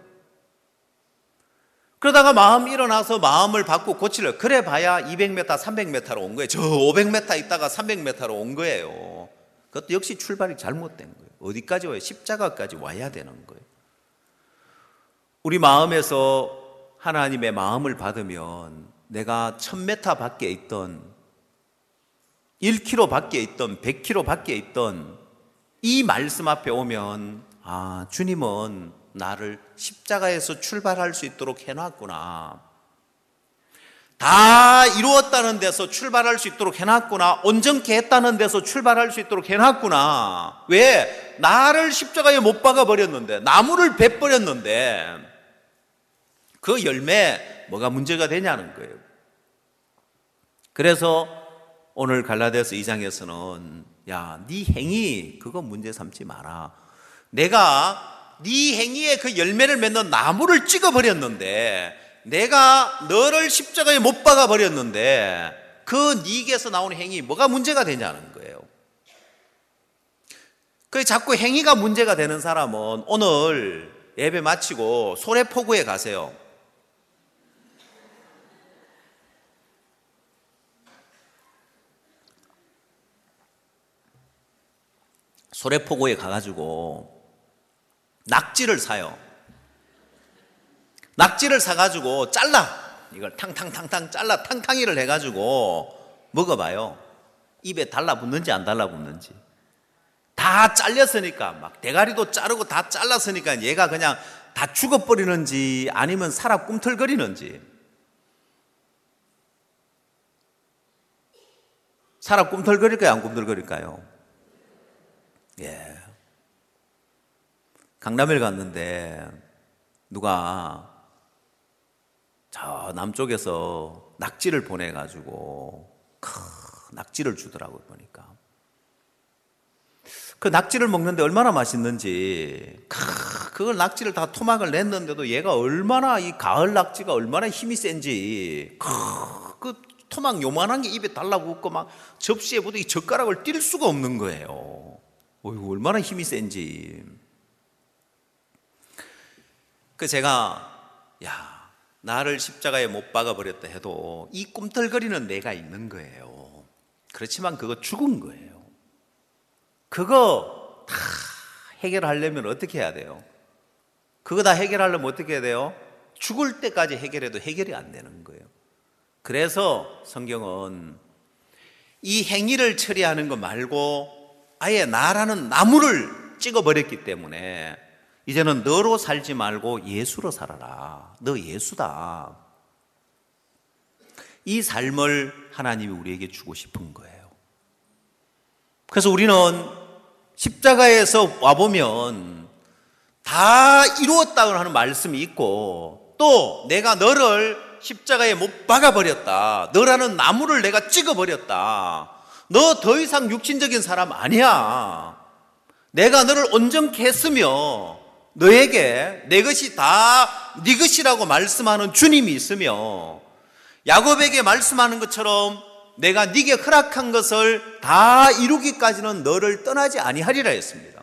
그러다가 마음 일어나서 마음을 바꾸고 고치려 그래 봐야 이백 미터, 삼백 미터로 온 거예요. 저 오백 미터 있다가 삼백 미터로 온 거예요. 그것도 역시 출발이 잘못된 거예요. 어디까지 와요? 십자가까지 와야 되는 거예요. 우리 마음에서 하나님의 마음을 받으면 내가 천 미터 밖에 있던, 일 킬로미터 밖에 있던, 백 킬로미터 밖에 있던 이 말씀 앞에 오면, 아, 주님은 나를 십자가에서 출발할 수 있도록 해놨구나. 다 이루었다는 데서 출발할 수 있도록 해놨구나. 온전케 했다는 데서 출발할 수 있도록 해놨구나. 왜? 나를 십자가에 못 박아 버렸는데, 나무를 베 버렸는데 그 열매 뭐가 문제가 되냐는 거예요. 그래서 오늘 갈라디아서 이 장에서는 야, 네 행위 그거 문제 삼지 마라. 내가 네 행위에 그 열매를 맺는 나무를 찍어 버렸는데, 내가 너를 십자가에 못 박아 버렸는데 그 네게서 나오는 행위 뭐가 문제가 되냐는 거예요. 그 자꾸 행위가 문제가 되는 사람은 오늘 예배 마치고 소래포구에 가세요. 소래포구에 가가지고 낙지를 사요. 낙지를 사가지고 잘라, 이걸 탕탕탕탕 잘라 탕탕이를 해가지고 먹어봐요. 입에 달라붙는지 안 달라붙는지. 다 잘렸으니까, 막 대가리도 자르고 다 잘랐으니까 얘가 그냥 다 죽어버리는지 아니면 살아 꿈틀거리는지. 살아 꿈틀거릴까요, 안 꿈틀거릴까요? 예. 강남을 갔는데 누가 저 남쪽에서 낙지를 보내가지고 크, 낙지를 주더라고요. 보니까 그 낙지를 먹는데 얼마나 맛있는지, 크, 그걸 낙지를 다 토막을 냈는데도 얘가 얼마나, 이 가을 낙지가 얼마나 힘이 센지, 크, 그 토막 요만한 게 입에 달라붙고 막 접시에 보더니 젓가락을 뗄 수가 없는 거예요. 어이구, 얼마나 힘이 센지. 그 제가 야, 나를 십자가에 못 박아 버렸다 해도 이 꿈틀거리는 내가 있는 거예요. 그렇지만 그거 죽은 거예요. 그거 다 해결하려면 어떻게 해야 돼요? 그거 다 해결하려면 어떻게 해야 돼요? 죽을 때까지 해결해도 해결이 안 되는 거예요. 그래서 성경은 이 행위를 처리하는 거 말고 아예 나라는 나무를 찍어버렸기 때문에 이제는 너로 살지 말고 예수로 살아라. 너 예수다. 이 삶을 하나님이 우리에게 주고 싶은 거예요. 그래서 우리는 십자가에서 와보면 다 이루었다고 하는 말씀이 있고, 또 내가 너를 십자가에 못 박아버렸다. 너라는 나무를 내가 찍어버렸다. 너 더 이상 육신적인 사람 아니야. 내가 너를 온전케 했으며 너에게 내 것이 다 네 것이라고 말씀하는 주님이 있으며, 야곱에게 말씀하는 것처럼 내가 네게 허락한 것을 다 이루기까지는 너를 떠나지 아니하리라 했습니다.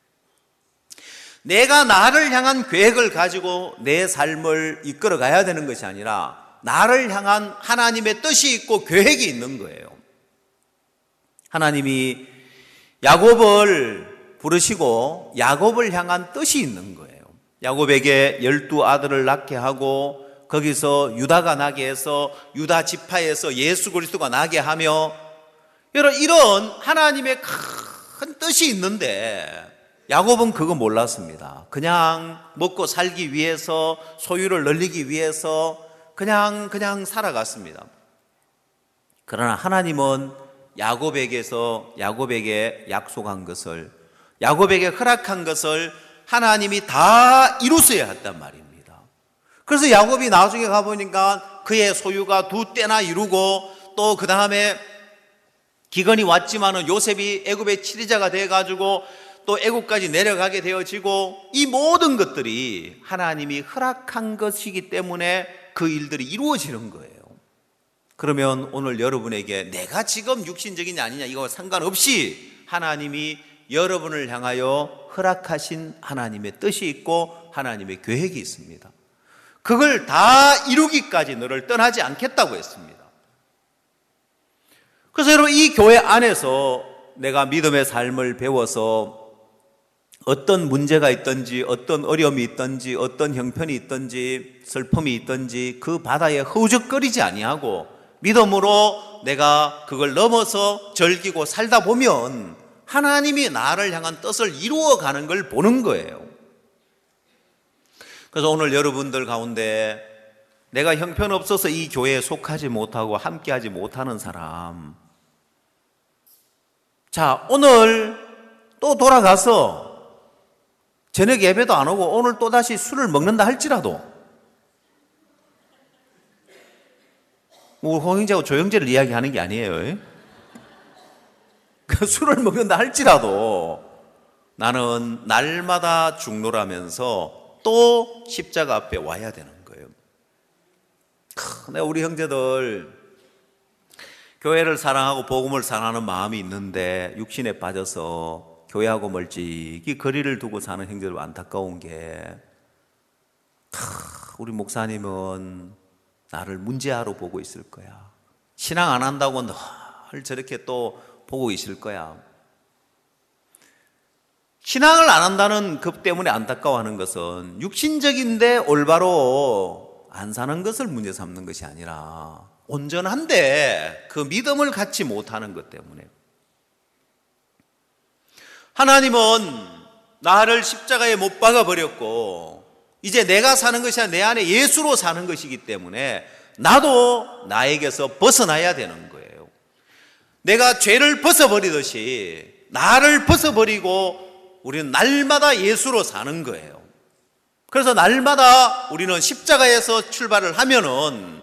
내가 나를 향한 계획을 가지고 내 삶을 이끌어 가야 되는 것이 아니라 나를 향한 하나님의 뜻이 있고 계획이 있는 거예요. 하나님이 야곱을 부르시고 야곱을 향한 뜻이 있는 거예요. 야곱에게 열두 아들을 낳게 하고 거기서 유다가 나게 해서 유다 지파에서 예수 그리스도가 나게 하며, 여러분, 이런 하나님의 큰 뜻이 있는데 야곱은 그거 몰랐습니다. 그냥 먹고 살기 위해서, 소유를 늘리기 위해서 그냥 그냥 살아갔습니다. 그러나 하나님은 야곱에게서 야곱에게 약속한 것을, 야곱에게 허락한 것을 하나님이 다 이루어야 했단 말입니다. 그래서 야곱이 나중에 가보니까 그의 소유가 두 때나 이루고, 또 그 다음에 기근이 왔지만은 요셉이 애굽의 치리자가 돼가지고 또 애굽까지 내려가게 되어지고, 이 모든 것들이 하나님이 허락한 것이기 때문에 그 일들이 이루어지는 거예요. 그러면 오늘 여러분에게 내가 지금 육신적이냐 아니냐 이거 상관없이 하나님이 여러분을 향하여 허락하신 하나님의 뜻이 있고 하나님의 계획이 있습니다. 그걸 다 이루기까지 너를 떠나지 않겠다고 했습니다. 그래서 여러분, 이 교회 안에서 내가 믿음의 삶을 배워서 어떤 문제가 있든지, 어떤 어려움이 있든지, 어떤 형편이 있든지, 슬픔이 있든지 그 바다에 허우적거리지 아니하고 믿음으로 내가 그걸 넘어서 즐기고 살다 보면 하나님이 나를 향한 뜻을 이루어가는 걸 보는 거예요. 그래서 오늘 여러분들 가운데 내가 형편없어서 이 교회에 속하지 못하고 함께하지 못하는 사람, 자, 오늘 또 돌아가서 저녁 예배도 안 오고 오늘 또다시 술을 먹는다 할지라도, 뭐 홍영재하고 조영재를 이야기하는 게 아니에요. 그 술을 먹는다 할지라도 나는 날마다 죽노라면서 또 십자가 앞에 와야 되는 거예요. 내가 우리 형제들 교회를 사랑하고 복음을 사랑하는 마음이 있는데 육신에 빠져서 교회하고 멀찍이 거리를 두고 사는 형제들 안타까운 게, 우리 목사님은 나를 문제아로 보고 있을 거야. 신앙 안 한다고 늘 저렇게 또 보고 있을 거야. 신앙을 안 한다는 것 때문에 안타까워하는 것은 육신적인데 올바로 안 사는 것을 문제 삼는 것이 아니라 온전한데 그 믿음을 갖지 못하는 것 때문에. 하나님은 나를 십자가에 못 박아 버렸고 이제 내가 사는 것이 아니라 내 안에 예수로 사는 것이기 때문에 나도 나에게서 벗어나야 되는 거예요. 내가 죄를 벗어버리듯이 나를 벗어버리고 우리는 날마다 예수로 사는 거예요. 그래서 날마다 우리는 십자가에서 출발을 하면은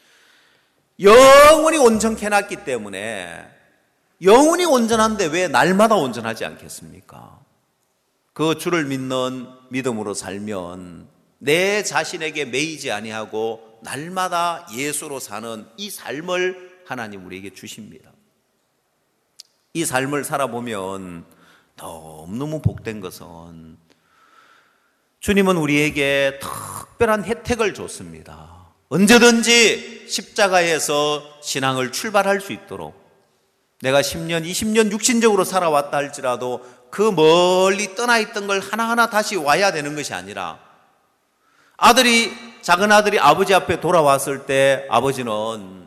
영원히 온전케 해놨기 때문에, 영원히 온전한데 왜 날마다 온전하지 않겠습니까? 그 주를 믿는 믿음으로 살면 내 자신에게 매이지 아니하고 날마다 예수로 사는 이 삶을 하나님 우리에게 주십니다. 이 삶을 살아보면 너무너무 복된 것은 주님은 우리에게 특별한 혜택을 줬습니다. 언제든지 십자가에서 신앙을 출발할 수 있도록, 내가 십 년, 이십 년 육신적으로 살아왔다 할지라도 그 멀리 떠나 있던 걸 하나하나 다시 와야 되는 것이 아니라, 아들이, 작은 아들이 아버지 앞에 돌아왔을 때 아버지는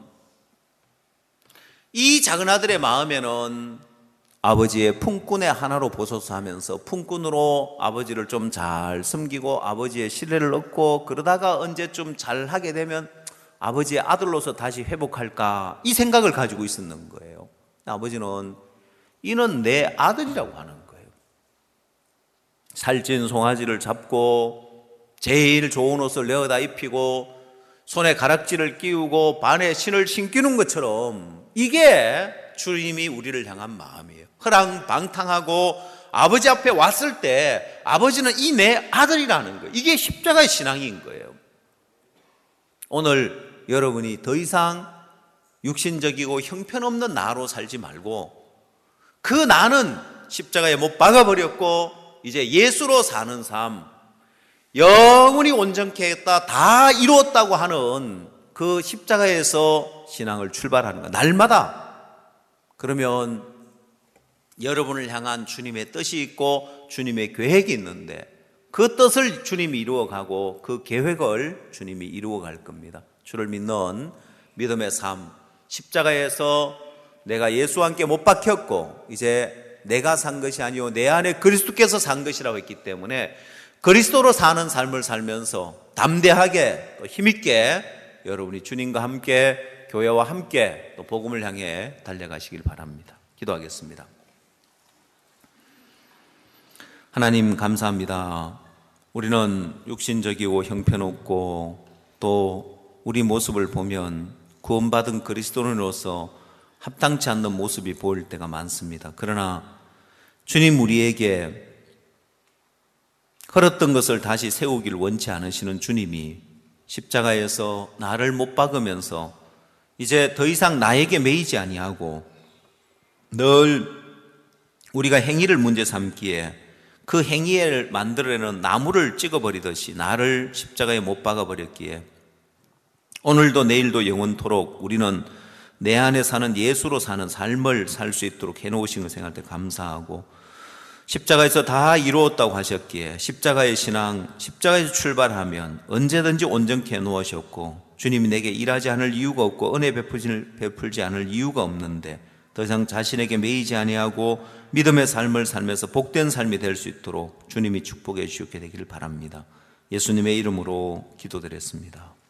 이 작은 아들의 마음에는 아버지의 품꾼의 하나로 보소서 하면서 품꾼으로 아버지를 좀 잘 섬기고 아버지의 신뢰를 얻고, 그러다가 언제쯤 잘 하게 되면 아버지의 아들로서 다시 회복할까, 이 생각을 가지고 있었는 거예요. 아버지는 이는 내 아들이라고 하는 거예요. 살찐 송아지를 잡고 제일 좋은 옷을 내어다 입히고 손에 가락지를 끼우고 반에 신을 신기는 것처럼, 이게 주님이 우리를 향한 마음이에요. 허랑방탕하고 아버지 앞에 왔을 때 아버지는 이 내 아들이라는 거예요. 이게 십자가의 신앙인 거예요. 오늘 여러분이 더 이상 육신적이고 형편없는 나로 살지 말고, 그 나는 십자가에 못 박아버렸고 이제 예수로 사는 삶, 영원히 온전케 했다, 다 이루었다고 하는 그 십자가에서 신앙을 출발하는 거예요. 날마다. 그러면 여러분을 향한 주님의 뜻이 있고 주님의 계획이 있는데, 그 뜻을 주님이 이루어가고 그 계획을 주님이 이루어갈 겁니다. 주를 믿는 믿음의 삶, 십자가에서 내가 예수와 함께 못 박혔고 이제 내가 산 것이 아니요 내 안에 그리스도께서 산 것이라고 했기 때문에 그리스도로 사는 삶을 살면서 담대하게 또 힘있게 여러분이 주님과 함께, 교회와 함께 또 복음을 향해 달려가시길 바랍니다. 기도하겠습니다. 하나님 감사합니다. 우리는 육신적이고 형편없고 또 우리 모습을 보면 구원받은 그리스도인으로서 합당치 않는 모습이 보일 때가 많습니다. 그러나 주님, 우리에게 헐었던 것을 다시 세우길 원치 않으시는 주님이 십자가에서 나를 못 박으면서 이제 더 이상 나에게 매이지 아니하고 늘 우리가 행위를 문제 삼기에 그 행위를 만들어내는 나무를 찍어버리듯이 나를 십자가에 못 박아버렸기에 오늘도 내일도 영원토록 우리는 내 안에 사는 예수로 사는 삶을 살 수 있도록 해놓으신 걸 생각할 때 감사하고, 십자가에서 다 이루었다고 하셨기에 십자가의 신앙, 십자가에서 출발하면 언제든지 온전케 해놓으셨고 주님이 내게 일하지 않을 이유가 없고 은혜 베풀지, 베풀지 않을 이유가 없는데 더 이상 자신에게 매이지 아니하고 믿음의 삶을 살면서 복된 삶이 될 수 있도록 주님이 축복해 주시게 되기를 바랍니다. 예수님의 이름으로 기도드렸습니다.